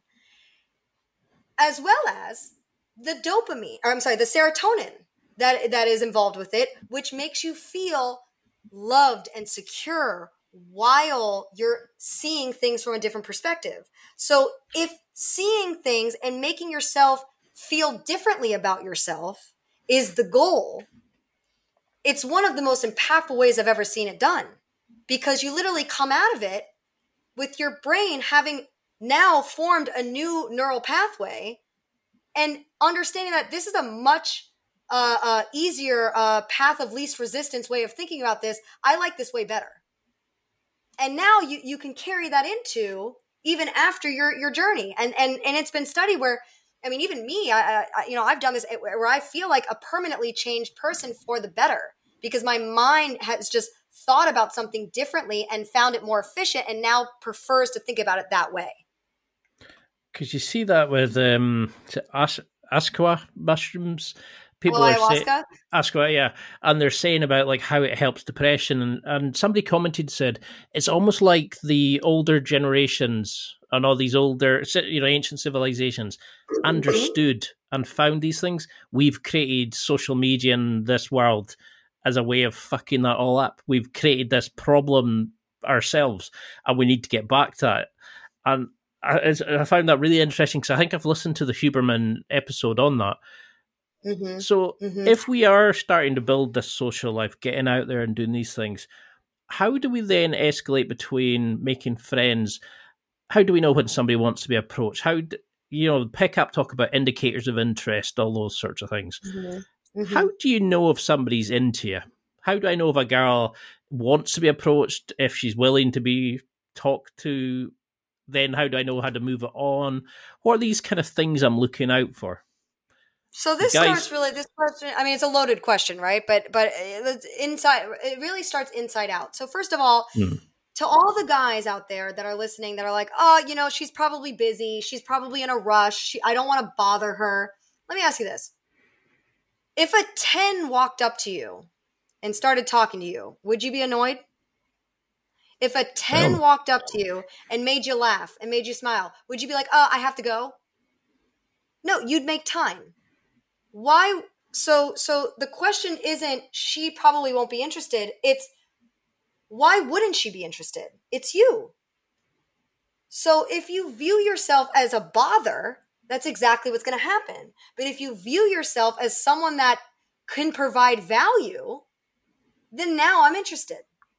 as well as the dopamine, or I'm sorry, the serotonin that that is involved with it, which makes you feel loved and secure while you're seeing things from a different perspective. So if seeing things and making yourself feel differently about yourself is the goal, it's one of the most impactful ways I've ever seen it done, because you literally come out of it with your brain having now formed a new neural pathway and understanding that this is a much uh, uh, easier uh, path of least resistance way of thinking about this. I like this way better. And now you, you can carry that into even after your, your journey. And, and, and it's been studied where, I mean, even me, I, I, you know, I've done this where I feel like a permanently changed person for the better because my mind has just thought about something differently and found it more efficient and now prefers to think about it that way. Because you see that with um, as- Asqua mushrooms. People oh, are ayahuasca? saying Asqua, yeah, and they're saying about like how it helps depression, and, and somebody commented said it's almost like the older generations and all these older, you know, ancient civilizations understood and found these things. We've created social media in this world as a way of fucking that all up. We've created this problem ourselves, and we need to get back to it. And I, I found that really interesting because I think I've listened to the Huberman episode on that. Mm-hmm. So mm-hmm. if we are starting to build this social life, getting out there and doing these things, how do we then escalate between making friends? How do we know when somebody wants to be approached? How do, you know, pick up, talk about indicators of interest, all those sorts of things. Mm-hmm. Mm-hmm. How do you know if somebody's into you? How do I know if a girl wants to be approached, if she's willing to be talked to? Then how do I know how to move it on? What are these kind of things I'm looking out for? So this Guys, starts really, this question, I mean, it's a loaded question, right? But but it's inside, it really starts inside out. So first of all, mm. to all the guys out there that are listening that are like, oh, you know, she's probably busy. She's probably in a rush. She, I don't want to bother her. Let me ask you this. If a ten walked up to you and started talking to you, would you be annoyed? If a ten oh. walked up to you and made you laugh and made you smile, would you be like, oh, I have to go? No, you'd make time. Why? So, so the question isn't she probably won't be interested. It's why wouldn't she be interested? It's you. So if you view yourself as a bother, that's exactly what's going to happen. But if you view yourself as someone that can provide value, then now I'm interested.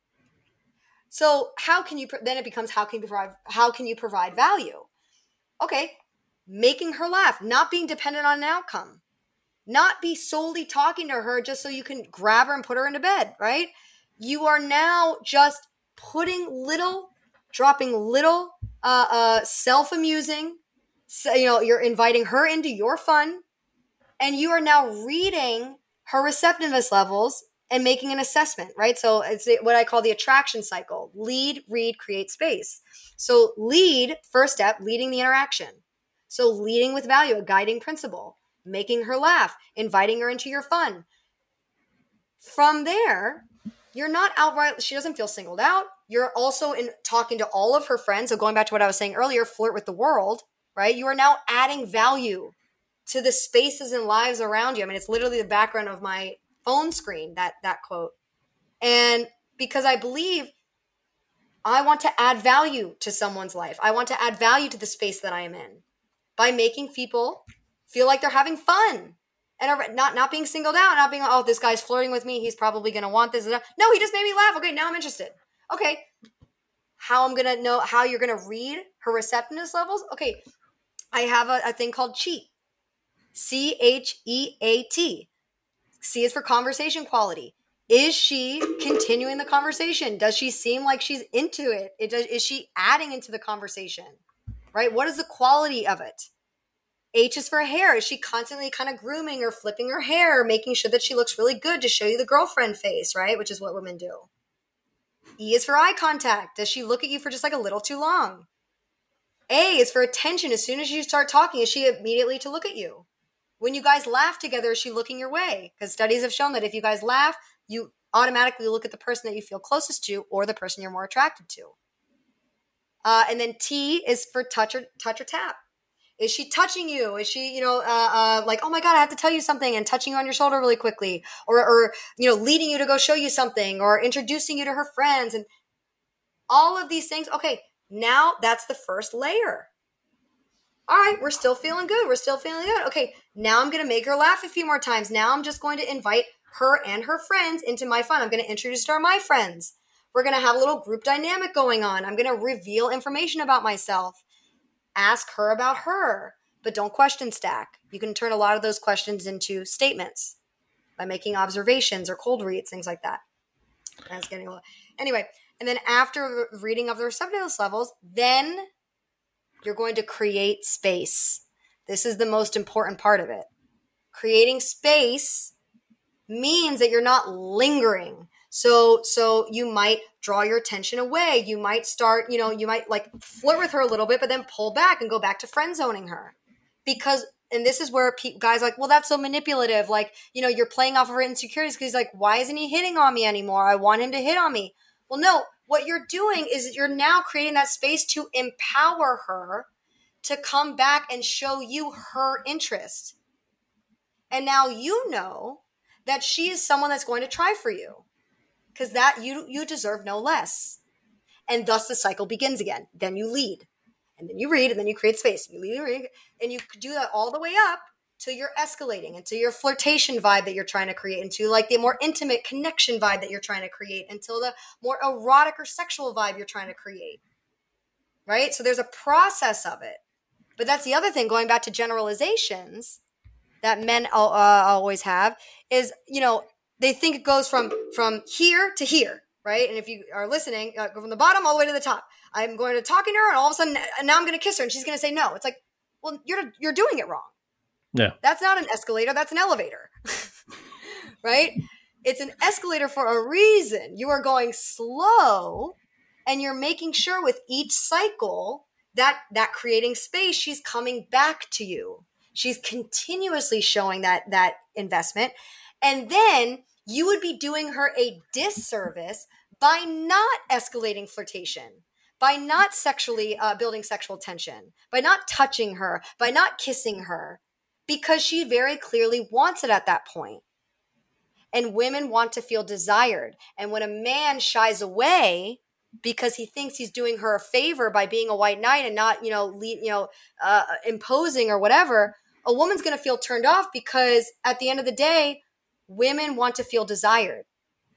So how can you, then it becomes, how can you provide, how can you provide value? Okay. Making her laugh, not being dependent on an outcome. Not be solely talking to her just so you can grab her and put her into bed, right? You are now just putting little, dropping little uh, uh, self-amusing, so, you know, you're inviting her into your fun, and you are now reading her receptiveness levels and making an assessment, right? So it's what I call the attraction cycle. Lead, read, create space. So lead, first step, leading the interaction. So leading with value, a guiding principle. Making her laugh, inviting her into your fun. From there, you're not outright, she doesn't feel singled out. You're also in talking to all of her friends. So going back to what I was saying earlier, flirt with the world, right? You are now adding value to the spaces and lives around you. I mean, it's literally the background of my phone screen, that, that quote. And because I believe I want to add value to someone's life. I want to add value to the space that I am in by making people feel like they're having fun and are not, not being singled out, not being, oh, this guy's flirting with me. He's probably going to want this. No, he just made me laugh. Okay, now I'm interested. Okay, how I'm going to know how you're going to read her receptiveness levels? Okay, I have a, a thing called CHEAT. C H E A T. C is for conversation quality. Is she continuing the conversation? Does she seem like she's into it? it does, is she adding into the conversation? Right? What is the quality of it? H is for hair. Is she constantly kind of grooming or flipping her hair, making sure that she looks really good to show you the girlfriend face, right? Which is what women do. E is for eye contact. Does she look at you for just like a little too long? A is for attention. As soon as you start talking, is she immediately to look at you? When you guys laugh together, is she looking your way? Because studies have shown that if you guys laugh, you automatically look at the person that you feel closest to or the person you're more attracted to. Uh, and then T is for touch or touch or tap. Is she touching you? Is she, you know, uh, uh, like, oh my God, I have to tell you something, and touching you on your shoulder really quickly, or, or, you know, leading you to go show you something, or introducing you to her friends, and all of these things. Okay, now that's the first layer. All right, we're still feeling good. We're still feeling good. Okay, now I'm going to make her laugh a few more times. Now I'm just going to invite her and her friends into my fun. I'm going to introduce her to my friends. We're going to have a little group dynamic going on. I'm going to reveal information about myself. Ask her about her. but don't question stack. You can turn a lot of those questions into statements by making observations or cold reads, things like that. That's getting a little, anyway. And then after reading of the receptiveness levels, then you're going to create space. This is the most important part of it. Creating space means that you're not lingering. So, so you might draw your attention away. You might start, you know, you might like flirt with her a little bit, but then pull back and go back to friend zoning her. Because, and this is where pe- guys are like, well, that's so manipulative. Like, you know, you're playing off of her insecurities because he's like, why isn't he hitting on me anymore? I want him to hit on me. Well, no, what you're doing is you're now creating that space to empower her to come back and show you her interest. And now you know that she is someone that's going to try for you, because that you you deserve no less. And thus the cycle begins again. Then you lead, and then you read, and then you create space. You lead, you read, and you do that all the way up till you're escalating into your flirtation vibe that you're trying to create, into like the more intimate connection vibe that you're trying to create, until the more erotic or sexual vibe you're trying to create. Right? So there's a process of it. But that's the other thing, going back to generalizations that men uh, always have, is, you know, they think it goes from, from here to here, right? And if you are listening, uh, go from the bottom all the way to the top. I'm going to talking to her, and all of a sudden, now I'm going to kiss her, and she's going to say no. It's like, well, you're you're doing it wrong. Yeah. That's not an escalator. That's an elevator, right? It's an escalator for a reason. You are going slow, and you're making sure with each cycle that that creating space, she's coming back to you. She's continuously showing that that investment. And then you would be doing her a disservice by not escalating flirtation, by not sexually uh, building sexual tension, by not touching her, by not kissing her, because she very clearly wants it at that point. And women want to feel desired. And when a man shies away because he thinks he's doing her a favor by being a white knight and not, you know, lead, you know, uh, imposing or whatever, a woman's going to feel turned off, because at the end of the day, women want to feel desired.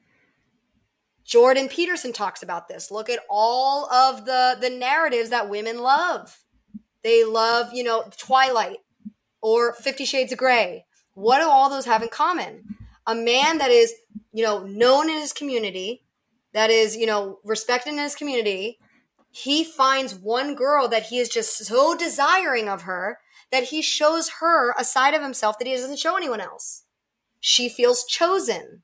Jordan Peterson talks about this. Look at all of the, the narratives that women love. They love, you know, Twilight or Fifty Shades of Grey. What do all those have in common? A man that is, you know, known in his community, that is, you know, respected in his community, he finds one girl that he is just so desiring of her that he shows her a side of himself that he doesn't show anyone else. She feels chosen.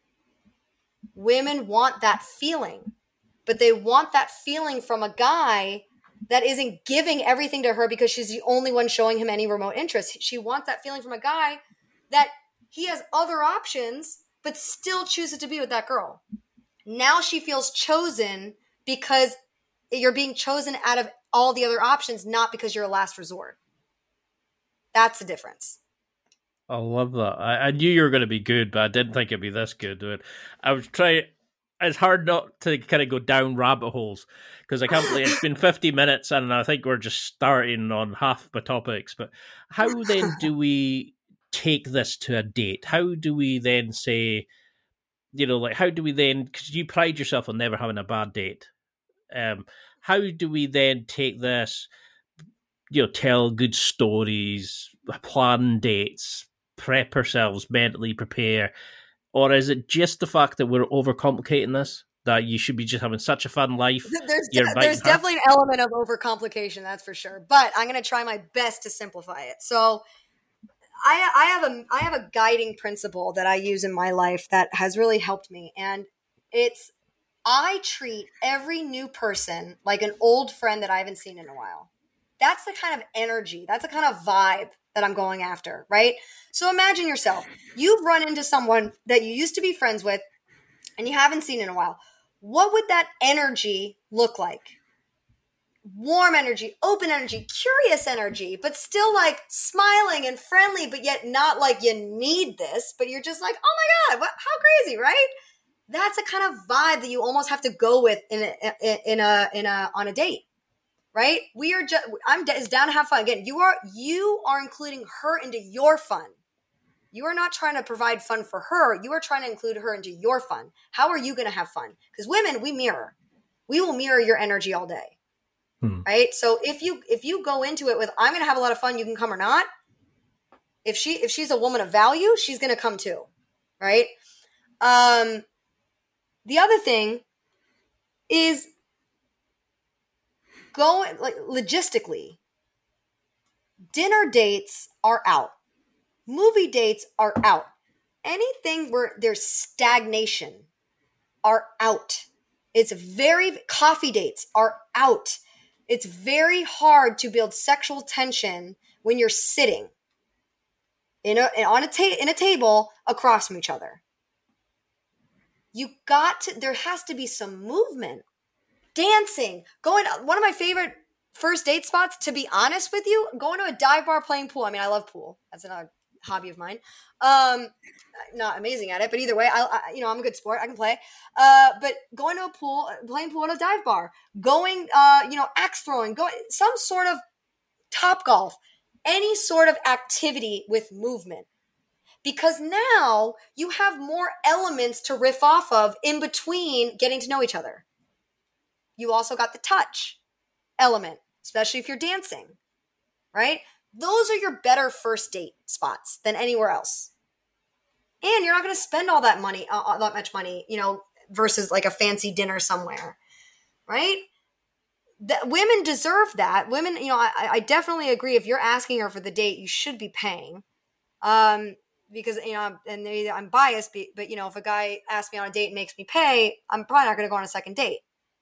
Women want that feeling, but they want that feeling from a guy that isn't giving everything to her because she's the only one showing him any remote interest. She wants that feeling from a guy that he has other options, but still chooses to be with that girl. Now she feels chosen because you're being chosen out of all the other options, not because you're a last resort. That's the difference. I love that. I, I knew you were going to be good, but I didn't think it'd be this good. Dude. I was trying. It's hard not to kind of go down rabbit holes, because I can't believe it's been fifty minutes and I think we're just starting on half the topics. But how then do we take this to a date? How do we then say, you know, like, how do we then, because you pride yourself on never having a bad date. Um, how do we then take this, you know, tell good stories, plan dates, prep ourselves, mentally prepare? Or is it just the fact that we're overcomplicating this, that you should be just having such a fun life? There's, de- there's definitely an element of overcomplication, that's for sure. But I'm going to try my best to simplify it. So I, I have a I have a guiding principle that I use in my life that has really helped me. And it's, I treat every new person like an old friend that I haven't seen in a while. That's the kind of energy, that's the kind of vibe that I'm going after, right? So imagine yourself, you've run into someone that you used to be friends with and you haven't seen in a while. What would that energy look like? Warm energy, open energy, curious energy, but still like smiling and friendly, but yet not like you need this, but you're just like, oh my God, what, how crazy, right? That's a kind of vibe that you almost have to go with in a, in a, in a, on a date. Right? We are just, I'm is down to have fun. Again, you are, you are including her into your fun. You are not trying to provide fun for her. You are trying to include her into your fun. How are you going to have fun? Because women, we mirror. We will mirror your energy all day. Hmm. right? So if you if you go into it with I'm going to have a lot of fun, you can come or not. If she if she's a woman of value, she's going to come too, right? Um, the other thing is going like logistically. Dinner dates are out. Movie dates are out. Anything where there's stagnation are out. It's very coffee dates are out. It's very hard to build sexual tension when you're sitting in a on a ta- in a table across from each other. You got to there has to be some movement. Dancing, going one of my favorite first date spots, to be honest with you, going to a dive bar, playing pool. I mean, I love pool. That's another hobby of mine. Um, not amazing at it, but either way, I, I you know, I'm a good sport. I can play. Uh, but going to a pool, playing pool at a dive bar, going, uh, you know, axe throwing, going some sort of Top Golf, any sort of activity with movement. Because now you have more elements to riff off of in between getting to know each other. You also got the touch element, especially if you're dancing, right? Those are your better first date spots than anywhere else. And you're not going to spend all that money, uh, that much money, you know, versus like a fancy dinner somewhere, right? That women deserve that. Women, you know, I, I definitely agree. If you're asking her for the date, you should be paying. Um, because, you know, and maybe I'm biased, but, you know, if a guy asks me on a date and makes me pay, I'm probably not going to go on a second date.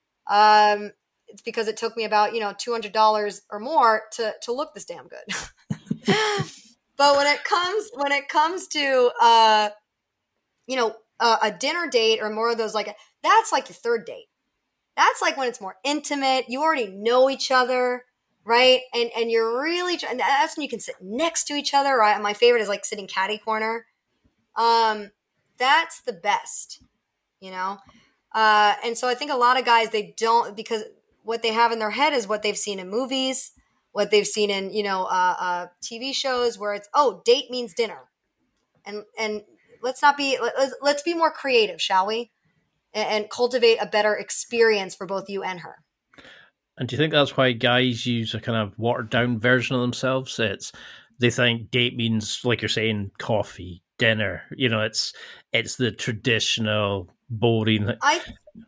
Um, it's because it took me about, you know, two hundred dollars or more to, to look this damn good. But when it comes, when it comes to, uh, you know, uh, a dinner date or more of those, like, that's like your third date. That's like when it's more intimate. You already know each other, right? And, and you're really, and that's when you can sit next to each other, right? My favorite is like sitting catty corner. Um, that's the best, you know? Uh, and so I think a lot of guys, they don't, because what they have in their head is what they've seen in movies, what they've seen in, you know, uh, uh, T V shows where it's, oh, date means dinner. And, and let's not be, let's, let's be more creative, shall we? And, and cultivate a better experience for both you and her. And do you think that's why guys use a kind of watered down version of themselves? It's, they think date means, like you're saying, coffee, dinner, you know, it's, it's the traditional boring. I,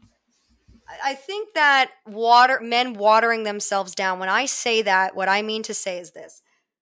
I think that water men watering themselves down. When I say that, what I mean to say is this: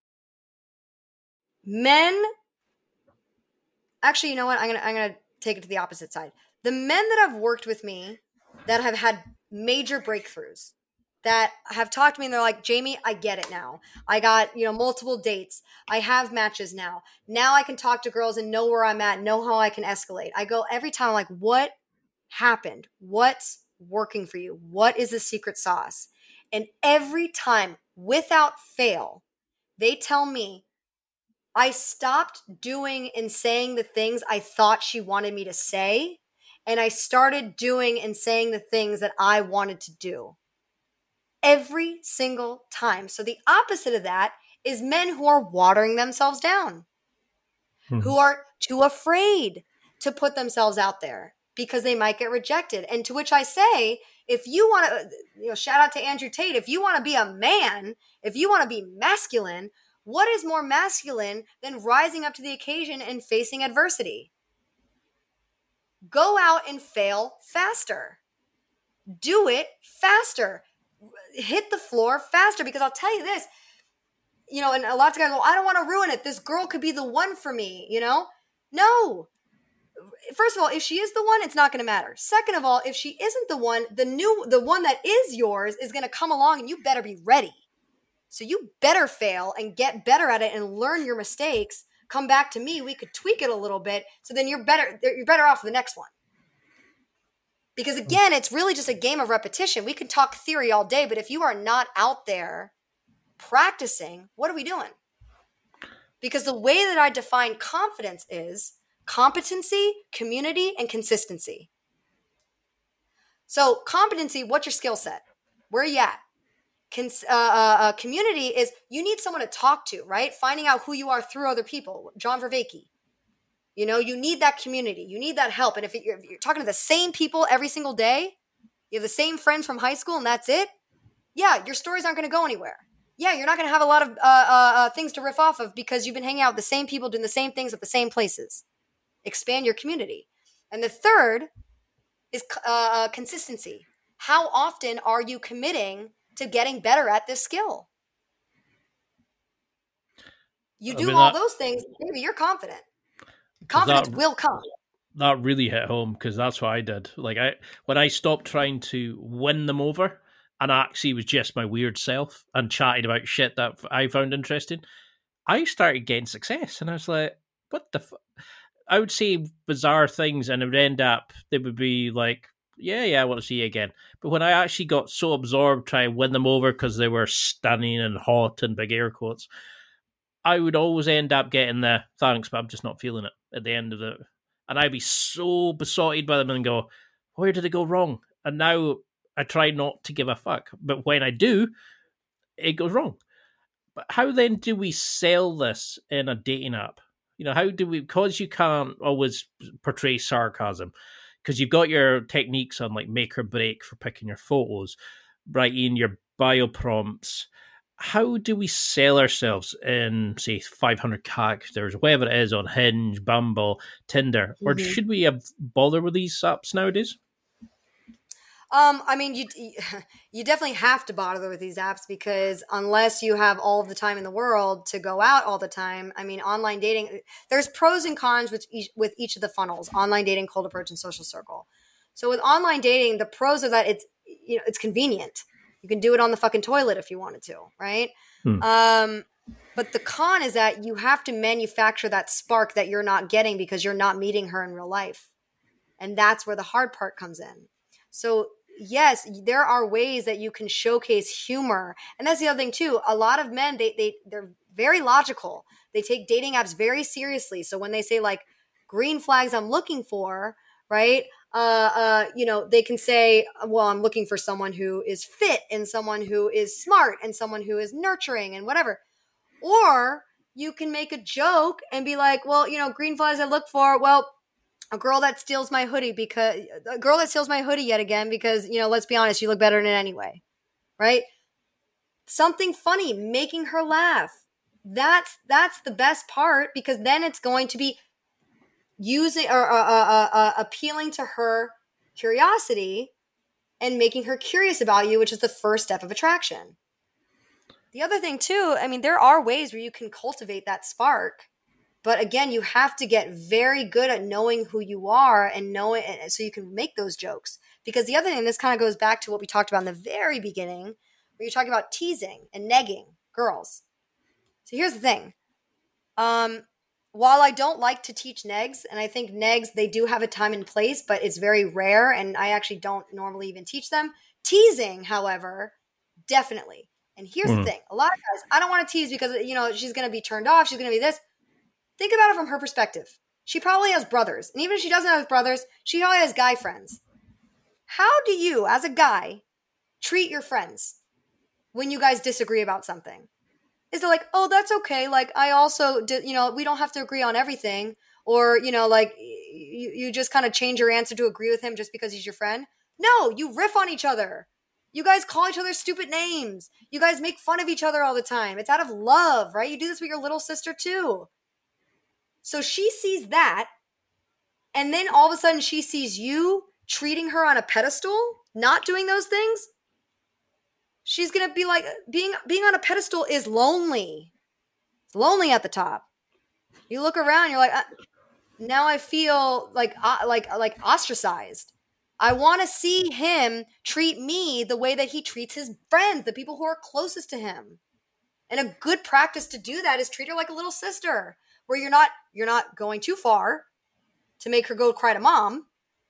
men. Actually, you know what? I'm gonna I'm gonna take it to the opposite side. The men that have worked with me, that have had major breakthroughs, that have talked to me and they're like, Jamie, I get it now. I got, you know, multiple dates. I have matches now. Now I can talk to girls and know where I'm at, know how I can escalate. I go every time, I'm like, what happened? What's working for you? What is the secret sauce? And every time, without fail, they tell me, I stopped doing and saying the things I thought she wanted me to say, and I started doing and saying the things that I wanted to do. Every single time. So the opposite of that is men who are watering themselves down, mm-hmm. who are too afraid to put themselves out there because they might get rejected. And to which I say, if you want to, you know, shout out to Andrew Tate, if you want to be a man, if you want to be masculine, what is more masculine than rising up to the occasion and facing adversity? Go out and fail faster. Do it faster. Hit the floor faster, because I'll tell you this, you know, and a lot of guys go, I don't want to ruin it. This girl could be the one for me, you know? No. First of all, if she is the one, it's not going to matter. Second of all, if she isn't the one, the new, the one that is yours is going to come along, and you better be ready. So you better fail and get better at it and learn your mistakes. Come back to me. We could tweak it a little bit. So then you're better, you're better off for the next one. Because again, it's really just a game of repetition. We can talk theory all day, but if you are not out there practicing, what are we doing? Because the way that I define confidence is competency, community, and consistency. So competency, what's your skill set? Where are you at? Cons- uh, uh, uh, community is you need someone to talk to, right? Finding out who you are through other people. John Vervaeke. You know, you need that community. You need that help. And if you're, if you're talking to the same people every single day, you have the same friends from high school and that's it, yeah, your stories aren't going to go anywhere. Yeah, you're not going to have a lot of uh, uh, uh, things to riff off of because you've been hanging out with the same people doing the same things at the same places. Expand your community. And the third is uh, consistency. How often are you committing to getting better at this skill? You do I mean, all that, those things, maybe you're confident. Confidence that, will come. That really hit home because that's what I did. Like I, when I stopped trying to win them over, and actually was just my weird self and chatting about shit that I found interesting, I started getting success, and I was like, "What the?" F-? I would say bizarre things, and it would end up they would be like, "Yeah, yeah, I want to see you again." But when I actually got so absorbed trying to win them over because they were stunning and hot and big air quotes, I would always end up getting the thanks, but I'm just not feeling it at the end of it. And I'd be so besotted by them and go, where did it go wrong? And now I try not to give a fuck. But when I do, it goes wrong. But how then do we sell this in a dating app? You know, how do we, because you can't always portray sarcasm, because you've got your techniques on like make or break for picking your photos, writing your bio prompts. How do we sell ourselves in, say, five hundred characters, whatever it is, on Hinge, Bumble, Tinder? Or mm-hmm. should we have bother with these apps nowadays? Um, I mean, you you definitely have to bother with these apps because unless you have all of the time in the world to go out all the time, I mean, online dating, there's pros and cons with each, with each of the funnels, online dating, cold approach, and social circle. So with online dating, the pros are that it's, you know, it's convenient. You can do it on the fucking toilet if you wanted to, right? Hmm. Um, but the con is that you have to manufacture that spark that you're not getting because you're not meeting her in real life. And that's where the hard part comes in. So yes, there are ways that you can showcase humor. And that's the other thing too. A lot of men, they, they, they're very logical. They take dating apps very seriously. So when they say like green flags I'm looking for, right? Uh, uh, you know, they can say, well, I'm looking for someone who is fit and someone who is smart and someone who is nurturing and whatever. Or you can make a joke and be like, well, you know, green flags I look for, well, a girl that steals my hoodie because a girl that steals my hoodie yet again, because, you know, let's be honest, you look better in it anyway. Right. Something funny, making her laugh. That's, that's the best part because then it's going to be using or uh, uh, uh, appealing to her curiosity and making her curious about you, which is the first step of attraction. The other thing too, I mean, there are ways where you can cultivate that spark, but again, you have to get very good at knowing who you are and knowing so you can make those jokes. Because the other thing, this kind of goes back to what we talked about in the very beginning, where you're talking about teasing and negging girls. So here's the thing. Um, While I don't like to teach negs, and I think negs, they do have a time and place, but it's very rare, and I actually don't normally even teach them. Teasing, however, definitely. And here's mm. the thing. A lot of guys, I don't want to tease because, you know, she's going to be turned off. She's going to be this. Think about it from her perspective. She probably has brothers. And even if she doesn't have brothers, she probably has guy friends. How do you, as a guy, treat your friends when you guys disagree about something? Is it like, oh, that's okay. Like, I also, did, you know, we don't have to agree on everything. Or, you know, like, you, you just kind of change your answer to agree with him just because he's your friend. No, you riff on each other. You guys call each other stupid names. You guys make fun of each other all the time. It's out of love, right? You do this with your little sister too. So she sees that. And then all of a sudden she sees you treating her on a pedestal, not doing those things. She's going to be like, being being on a pedestal is lonely. It's lonely at the top. You look around, you're like, uh, now I feel like uh, like like ostracized. I want to see him treat me the way that he treats his friends, the people who are closest to him. And a good practice to do that is treat her like a little sister, where you're not you're not going too far to make her go cry to mom.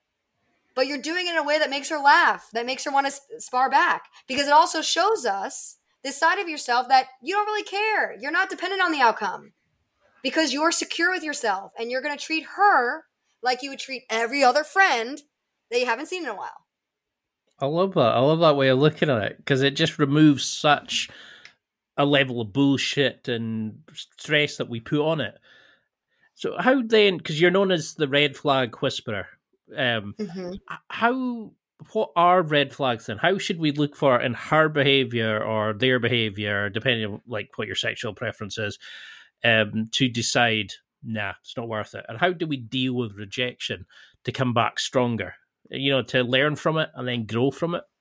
But you're doing it in a way that makes her laugh, that makes her want to spar back. Because it also shows us this side of yourself that you don't really care. You're not dependent on the outcome. Because you're secure with yourself. And you're going to treat her like you would treat every other friend that you haven't seen in a while. I love that. I love that way of looking at it. Because it just removes such a level of bullshit and stress that we put on it. So how then, because you're known as the red flag whisperer. Um, mm-hmm. How what are red flags then? How should we look for in her behavior or their behavior, depending on like what your sexual preference is, um, to decide, nah, it's not worth it? And how do we deal with rejection to come back stronger? You know, to learn from it and then grow from it?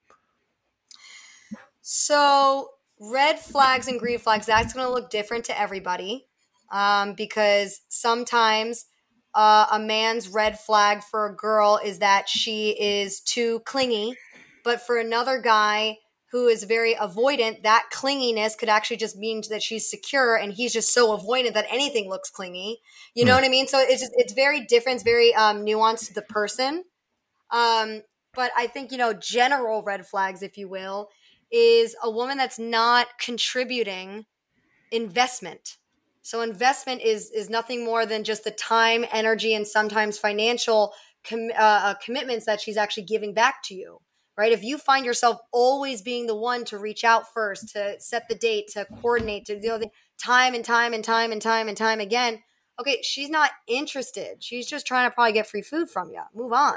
So red flags and green flags, that's going to look different to everybody, um, because sometimes uh, a man's red flag for a girl is that she is too clingy. But for another guy who is very avoidant, that clinginess could actually just mean that she's secure, and he's just so avoidant that anything looks clingy. You know mm. what I mean? So it's just, it's very different. It's very um, nuanced to the person. Um, but I think, you know, general red flags, if you will, is a woman that's not contributing investment. So investment is is nothing more than just the time, energy, and sometimes financial com- uh, commitments that she's actually giving back to you, right? If you find yourself always being the one to reach out first, to set the date, to coordinate, to do the time and time and time and time and time again, okay, she's not interested. She's just trying to probably get free food from you. Move on.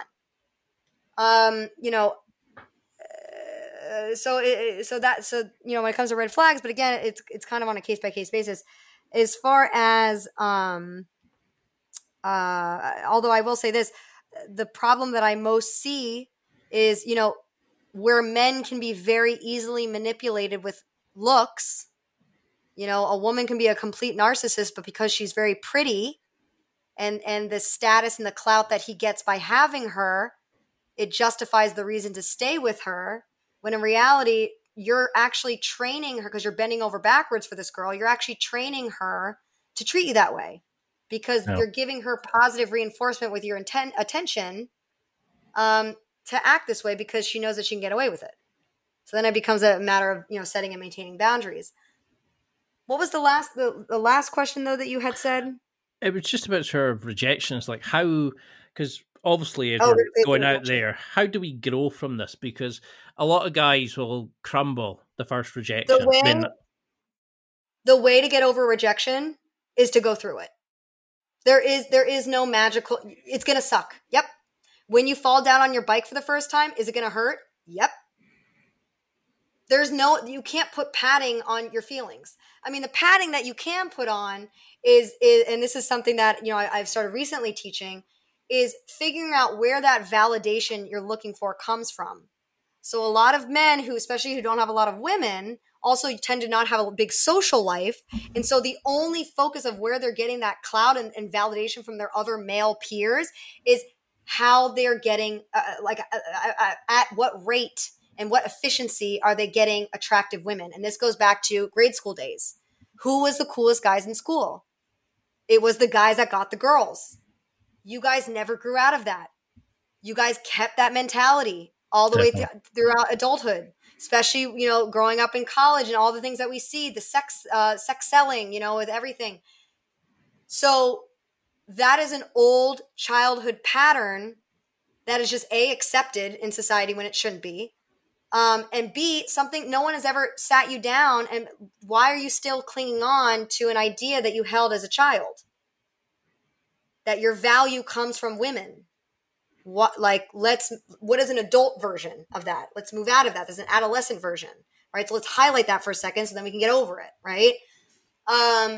Um, you know, uh, so it, so that so you know when it comes to red flags, but again, it's it's kind of on a case by case basis. As far as um, uh, although I will say this, the problem that I most see is, you know, where men can be very easily manipulated with looks. You know, a woman can be a complete narcissist, but because she's very pretty, and and the status and the clout that he gets by having her, it justifies the reason to stay with her, when in reality, you're actually training her, because you're bending over backwards for this girl. You're actually training her to treat you that way, because no. you're giving her positive reinforcement with your intent, attention um, to act this way, because she knows that she can get away with it. So then it becomes a matter of, you know, setting and maintaining boundaries. What was the last, the, the last question though that you had said? It was just about sort of rejections, like how, because obviously as oh, we're going out there, how do we grow from this? Because a lot of guys will crumble the first rejection. The way, then... the way to get over rejection is to go through it. There is there is no magical, it's going to suck. Yep. When you fall down on your bike for the first time, is it going to hurt? Yep. There's no, you can't put padding on your feelings. I mean, the padding that you can put on is, is and this is something that, you know, I, I've started recently teaching, is figuring out where that validation you're looking for comes from. So a lot of men who, especially who don't have a lot of women, also tend to not have a big social life. And so the only focus of where they're getting that clout and, and validation from their other male peers is how they're getting, uh, like uh, uh, at what rate and what efficiency are they getting attractive women? And this goes back to grade school days. Who was the coolest guys in school? It was the guys that got the girls. You guys never grew out of that. You guys kept that mentality all the Definitely. way th- throughout adulthood, especially, you know, growing up in college and all the things that we see, the sex, uh, sex selling, you know, with everything. So that is an old childhood pattern that is just A, accepted in society when it shouldn't be. Um, and B, something no one has ever sat you down. And why are you still clinging on to an idea that you held as a child? That your value comes from women. What, like, let's, what is an adult version of that? Let's move out of that. There's an adolescent version, right? So let's highlight that for a second so then we can get over it, right? Um,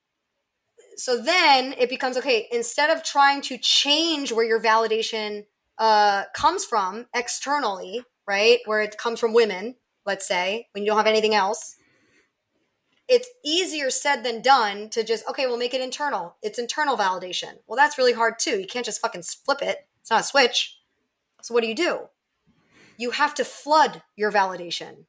so then it becomes, okay, instead of trying to change where your validation uh, comes from externally, right? Where it comes from women, let's say, when you don't have anything else, it's easier said than done to just, okay, we'll make it internal. It's internal validation. Well, that's really hard too. You can't just fucking flip it. It's not a switch. So what do you do? You have to flood your validation.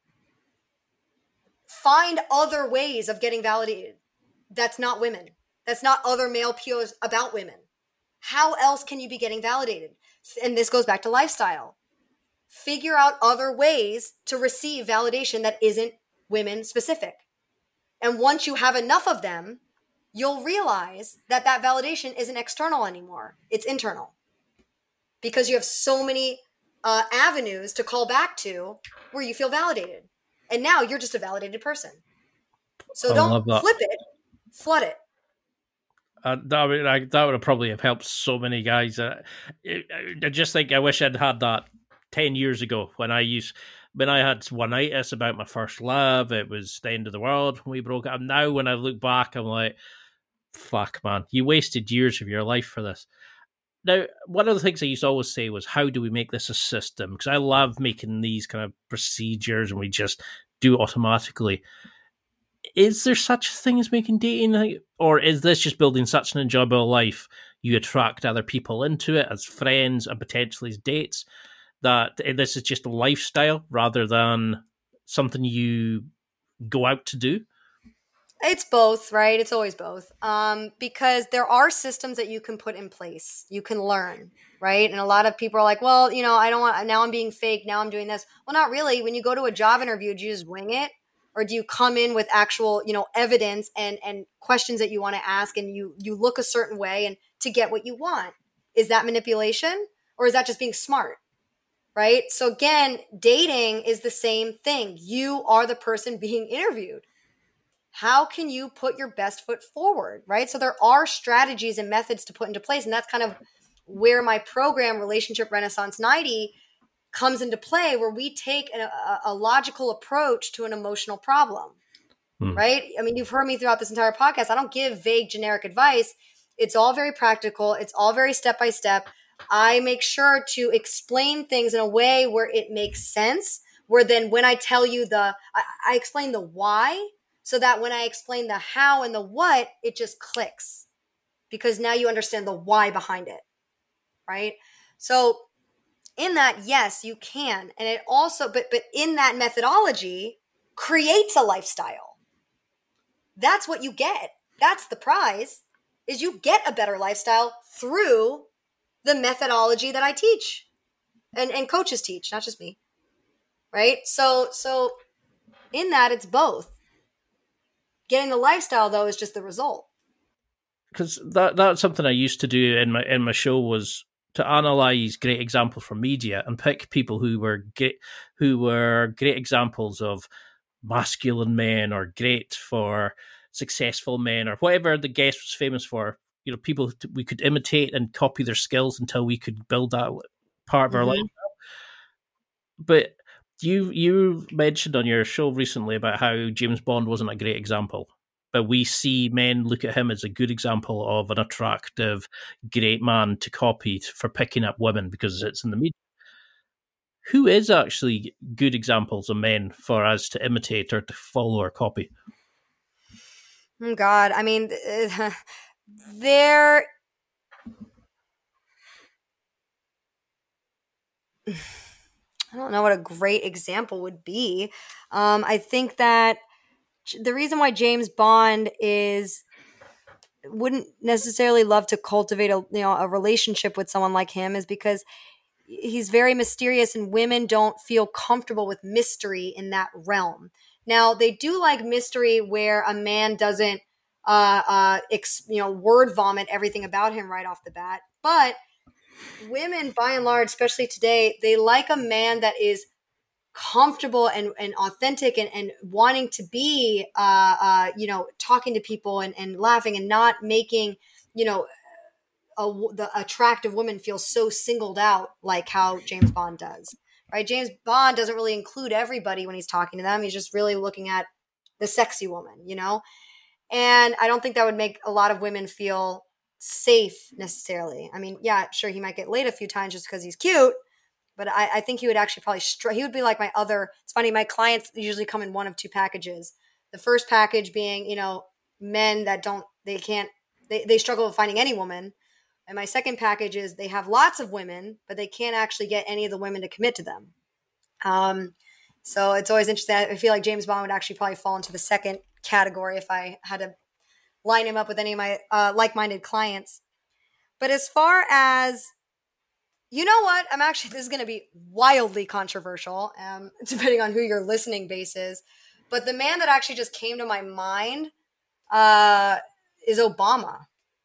Find other ways of getting validated. That's not women. That's not other male peers about women. How else can you be getting validated? And this goes back to lifestyle. Figure out other ways to receive validation that isn't women specific. And once you have enough of them, you'll realize that that validation isn't external anymore. It's internal. Because you have so many uh, avenues to call back to where you feel validated. And now you're just a validated person. So I don't flip it, flood it. Uh, that, would, I, that would have probably have helped so many guys. Uh, I, I just think I wish I'd had that ten years ago when I used, when I had one-itis about my first love, it was the end of the world when we broke up. Now when I look back, I'm like, fuck, man, you wasted years of your life for this. Now, one of the things I used to always say was, how do we make this a system? Because I love making these kind of procedures and we just do it automatically. Is there such a thing as making dating, or is this just building such an enjoyable life? You attract other people into it as friends and potentially as dates, that this is just a lifestyle rather than something you go out to do? It's both, right? It's always both. Um, because there are systems that you can put in place. You can learn, right? And a lot of people are like, well, you know, I don't want, now I'm being fake. Now I'm doing this. Well, not really. When you go to a job interview, do you just wing it? Or do you come in with actual, you know, evidence and, and questions that you want to ask, and you, you look a certain way and to get what you want? Is that manipulation, or is that just being smart? Right? So again, dating is the same thing. You are the person being interviewed. How can you put your best foot forward, right? So there are strategies and methods to put into place. And that's kind of where my program, Relationship Renaissance ninety, comes into play, where we take a, a logical approach to an emotional problem, hmm. right? I mean, you've heard me throughout this entire podcast. I don't give vague, generic advice. It's all very practical. It's all very step-by-step. I make sure to explain things in a way where it makes sense, where then when I tell you the, I, I explain the why, so that when I explain the how and the what, it just clicks, because now you understand the why behind it, right? So in that, yes, you can. And it also, but but in that methodology creates a lifestyle. That's what you get. That's the prize, is you get a better lifestyle through the methodology that I teach and, and coaches teach, not just me, right? So, so in that, it's both. Getting the lifestyle, though, is just the result. Because that that's something I used to do in my in my show, was to analyze great examples from media and pick people who were great, who were great examples of masculine men, or great for successful men, or whatever the guest was famous for. You know, people we could imitate and copy their skills until we could build that part of mm-hmm. our life. But you you mentioned on your show recently about how James Bond wasn't a great example, but we see men look at him as a good example of an attractive, great man to copy for picking up women because it's in the media. Who is actually good examples of men for us to imitate or to follow or copy? Oh God, I mean, there. I don't know what a great example would be. Um, I think that the reason why James Bond is wouldn't necessarily love to cultivate a you know a relationship with someone like him is because he's very mysterious, and women don't feel comfortable with mystery in that realm. Now, they do like mystery where a man doesn't uh, uh, ex, you know word vomit everything about him right off the bat, but women, by and large, especially today, they like a man that is comfortable and, and authentic and, and wanting to be, uh, uh, you know, talking to people and, and laughing and not making, you know, a, the attractive woman feel so singled out like how James Bond does, right? James Bond doesn't really include everybody when he's talking to them. He's just really looking at the sexy woman, you know? And I don't think that would make a lot of women feel safe necessarily. I mean, yeah, sure, he might get laid a few times just because he's cute, but I, I think he would actually probably str- he would be like my other. It's funny, my clients usually come in one of two packages. The first package being, you know, men that don't they can't they they struggle with finding any woman, and my second package is they have lots of women, but they can't actually get any of the women to commit to them. Um, so it's always interesting. I feel like James Bond would actually probably fall into the second category if I had to line him up with any of my uh, like-minded clients. But as far as, you know what, I'm actually, this is going to be wildly controversial, um, depending on who your listening base is. But the man that actually just came to my mind uh, is Obama.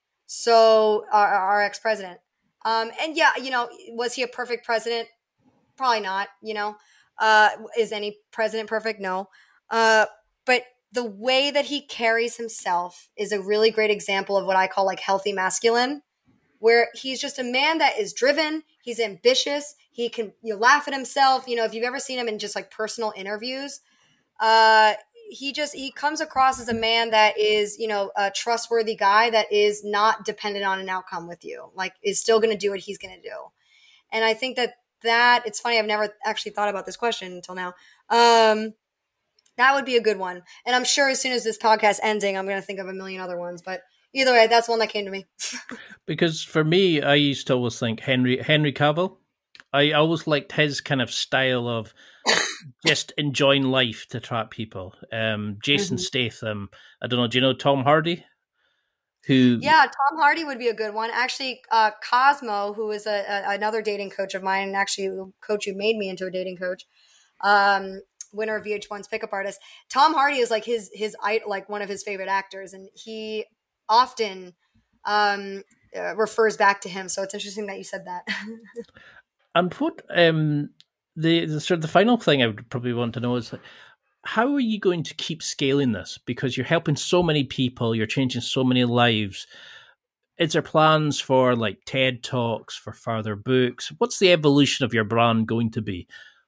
So our, our ex-president. Um, and yeah, you know, was he a perfect president? Probably not, you know. Uh, is any president perfect? No. Uh, but the way that he carries himself is a really great example of what I call like healthy masculine, where he's just a man that is driven. He's ambitious. He can, you laugh at himself. You know, if you've ever seen him in just like personal interviews, uh, he just, he comes across as a man that is, you know, a trustworthy guy that is not dependent on an outcome with you, like is still going to do what he's going to do. And I think that that it's funny. I've never actually thought about this question until now. Um, that would be a good one. And I'm sure as soon as this podcast ending, I'm going to think of a million other ones, but either way, that's one that came to me. Because for me, I used to always think Henry, Henry Cavill. I always liked his kind of style of just enjoying life to attract people. Um, Jason mm-hmm. Statham. I don't know. Do you know Tom Hardy? Who? Yeah, Tom Hardy would be a good one. Actually, uh, Cosmo, who is a, a, another dating coach of mine, and actually the coach who made me into a dating coach, um, winner of V H one's Pickup Artist. Tom Hardy is like his his like one of his favorite actors, and he often um, uh, refers back to him. So it's interesting that you said that. And what um, the, the sort of the final thing I would probably want to know is, how are you going to keep scaling this? Because you're helping so many people, you're changing so many lives. Is there plans for like TED Talks, for further books? What's the evolution of your brand going to be?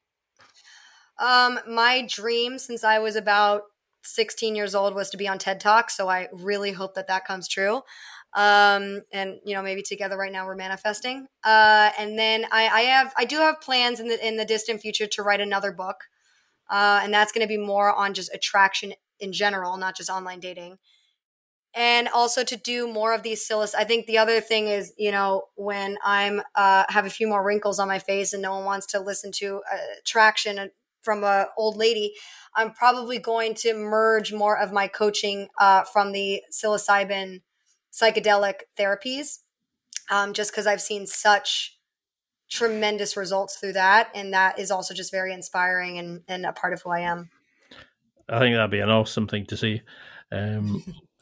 Um, my dream since I was about sixteen years old was to be on TED Talk. So I really hope that that comes true. Um, and you know, maybe together right now we're manifesting. Uh, and then I, I have, I do have plans in the, in the distant future to write another book. Uh, and that's going to be more on just attraction in general, not just online dating. And also to do more of these silly. I think the other thing is, you know, when I'm, uh, have a few more wrinkles on my face and no one wants to listen to uh, attraction from a old lady, I'm probably going to merge more of my coaching uh, from the psilocybin psychedelic therapies, um, just because I've seen such tremendous results through that. And that is also just very inspiring and, and a part of who I am. I think that'd be an awesome thing to see. Um,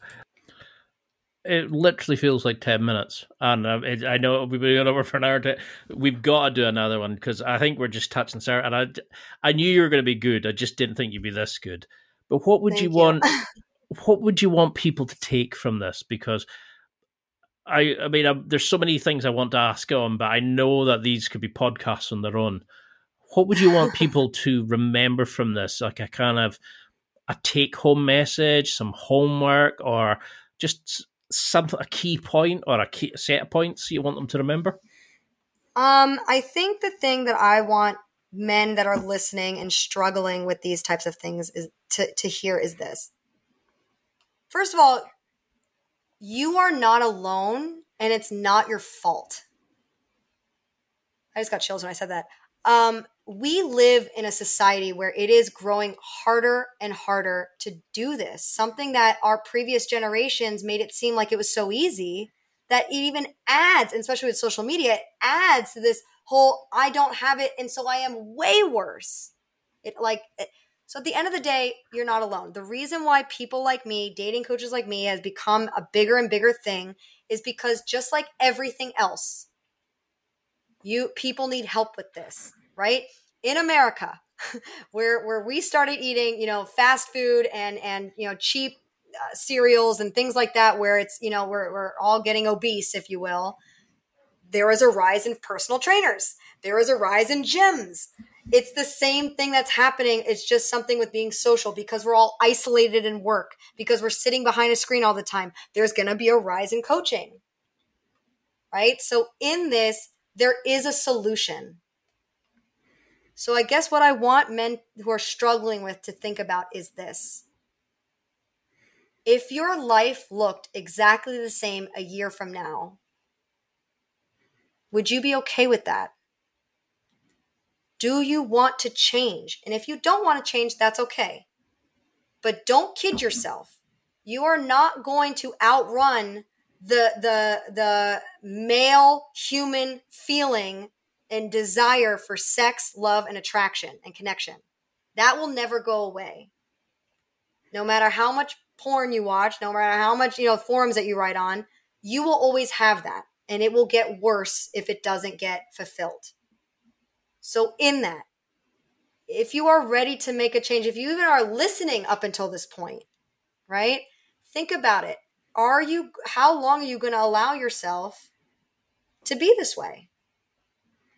it literally feels like ten minutes. And it, I know we've been over for an hour. To, we've got to do another one because I think we're just touching Sarah. And I, I knew you were going to be good. I just didn't think you'd be this good. But what would Thank you, you want? What would you want people to take from this? Because I, I mean, I, there's so many things I want to ask on, but I know that these could be podcasts on their own. What would you want people to remember from this? Like a kind of a take-home message, some homework, or just something, a key point or a key a set of points you want them to remember? Um, I think the thing that I want men that are listening and struggling with these types of things is to, to hear is this. First of all, you are not alone and it's not your fault. I just got chills when I said that. Um, we live in a society where it is growing harder and harder to do this. Something that our previous generations made it seem like it was so easy that it even adds, and especially with social media, it adds to this whole, I don't have it, and so I am way worse. It like, it, so at the end of the day, you're not alone. The reason why people like me, dating coaches like me, has become a bigger and bigger thing is because just like everything else, you people need help with this, right? In America, where where we started eating, you know, fast food and and you know cheap uh, cereals and things like that, where it's you know we're we're all getting obese, if you will. There is a rise in personal trainers. There is a rise in gyms. It's the same thing that's happening. It's just something with being social because we're all isolated in work, because we're sitting behind a screen all the time. There's going to be a rise in coaching, right? So in this, there is a solution. So I guess what I want men who are struggling with to think about is this. If your life looked exactly the same a year from now, would you be okay with that? Do you want to change? And if you don't want to change, that's okay. But don't kid yourself. You are not going to outrun the the the male human feeling and desire for sex, love, and attraction and connection. That will never go away. No matter how much porn you watch, no matter how much, you know, forums that you write on, you will always have that. And it will get worse if it doesn't get fulfilled. So in that, if you are ready to make a change, if you even are listening up until this point, right? Think about it. Are you, how long are you going to allow yourself to be this way?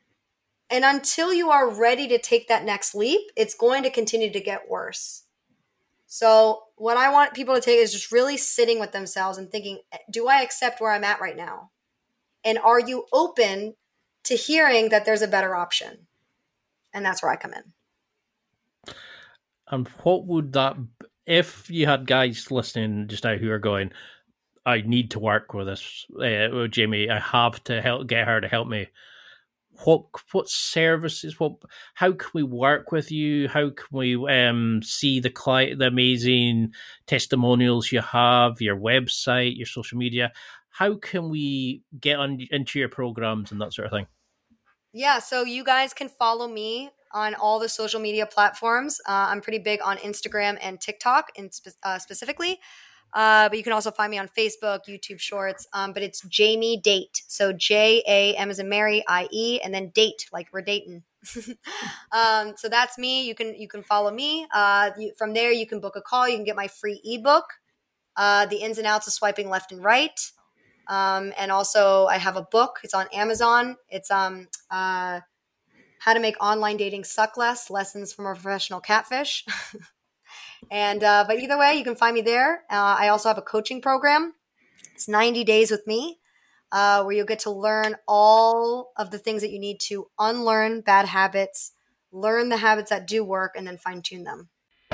And until you are ready to take that next leap, it's going to continue to get worse. So what I want people to take is just really sitting with themselves and thinking, do I accept where I'm at right now? And are you open to hearing that there's a better option? And that's where I come in. And what would that, if you had guys listening just now who are going, I need to work with this, uh, with Jamie, I have to help get her to help me. What what services? What? How can we work with you? How can we um, see the client, the amazing testimonials you have, your website, your social media? How can we get on into your programs and that sort of thing? Yeah, so you guys can follow me on all the social media platforms. Uh, I'm pretty big on Instagram and TikTok, in spe- uh, specifically. Uh, but you can also find me on Facebook, YouTube Shorts. Um, but it's Jamie Date. So J A M as in Mary, I E, and then date, like we're dating. um, so that's me. You can you can follow me. Uh, you, from there, you can book a call. You can get my free ebook, uh, The Ins and Outs of Swiping Left and Right. Um, and also, I have a book. It's on Amazon. It's um uh, How to Make Online Dating Suck Less, Lessons from a Professional Catfish. And, uh, but either way, you can find me there. Uh, I also have a coaching program. It's ninety days with me, uh, where you'll get to learn all of the things that you need to unlearn bad habits, learn the habits that do work, and then fine tune them.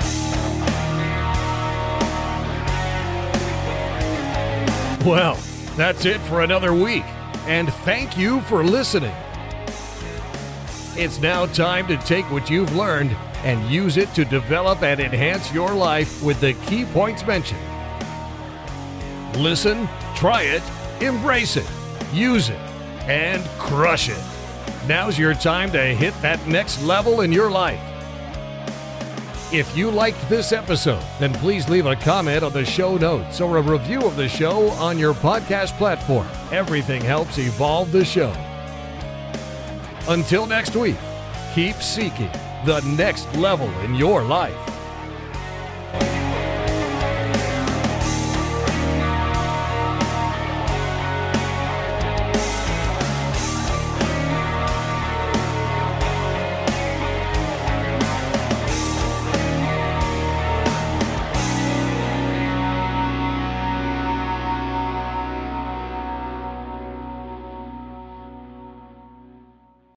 Well, that's it for another week. And thank you for listening. It's now time to take what you've learned and use it to develop and enhance your life with the key points mentioned. Listen, try it, embrace it, use it, and crush it. Now's your time to hit that next level in your life. If you liked this episode, then please leave a comment on the show notes or a review of the show on your podcast platform. Everything helps evolve the show. Until next week, keep seeking the next level in your life.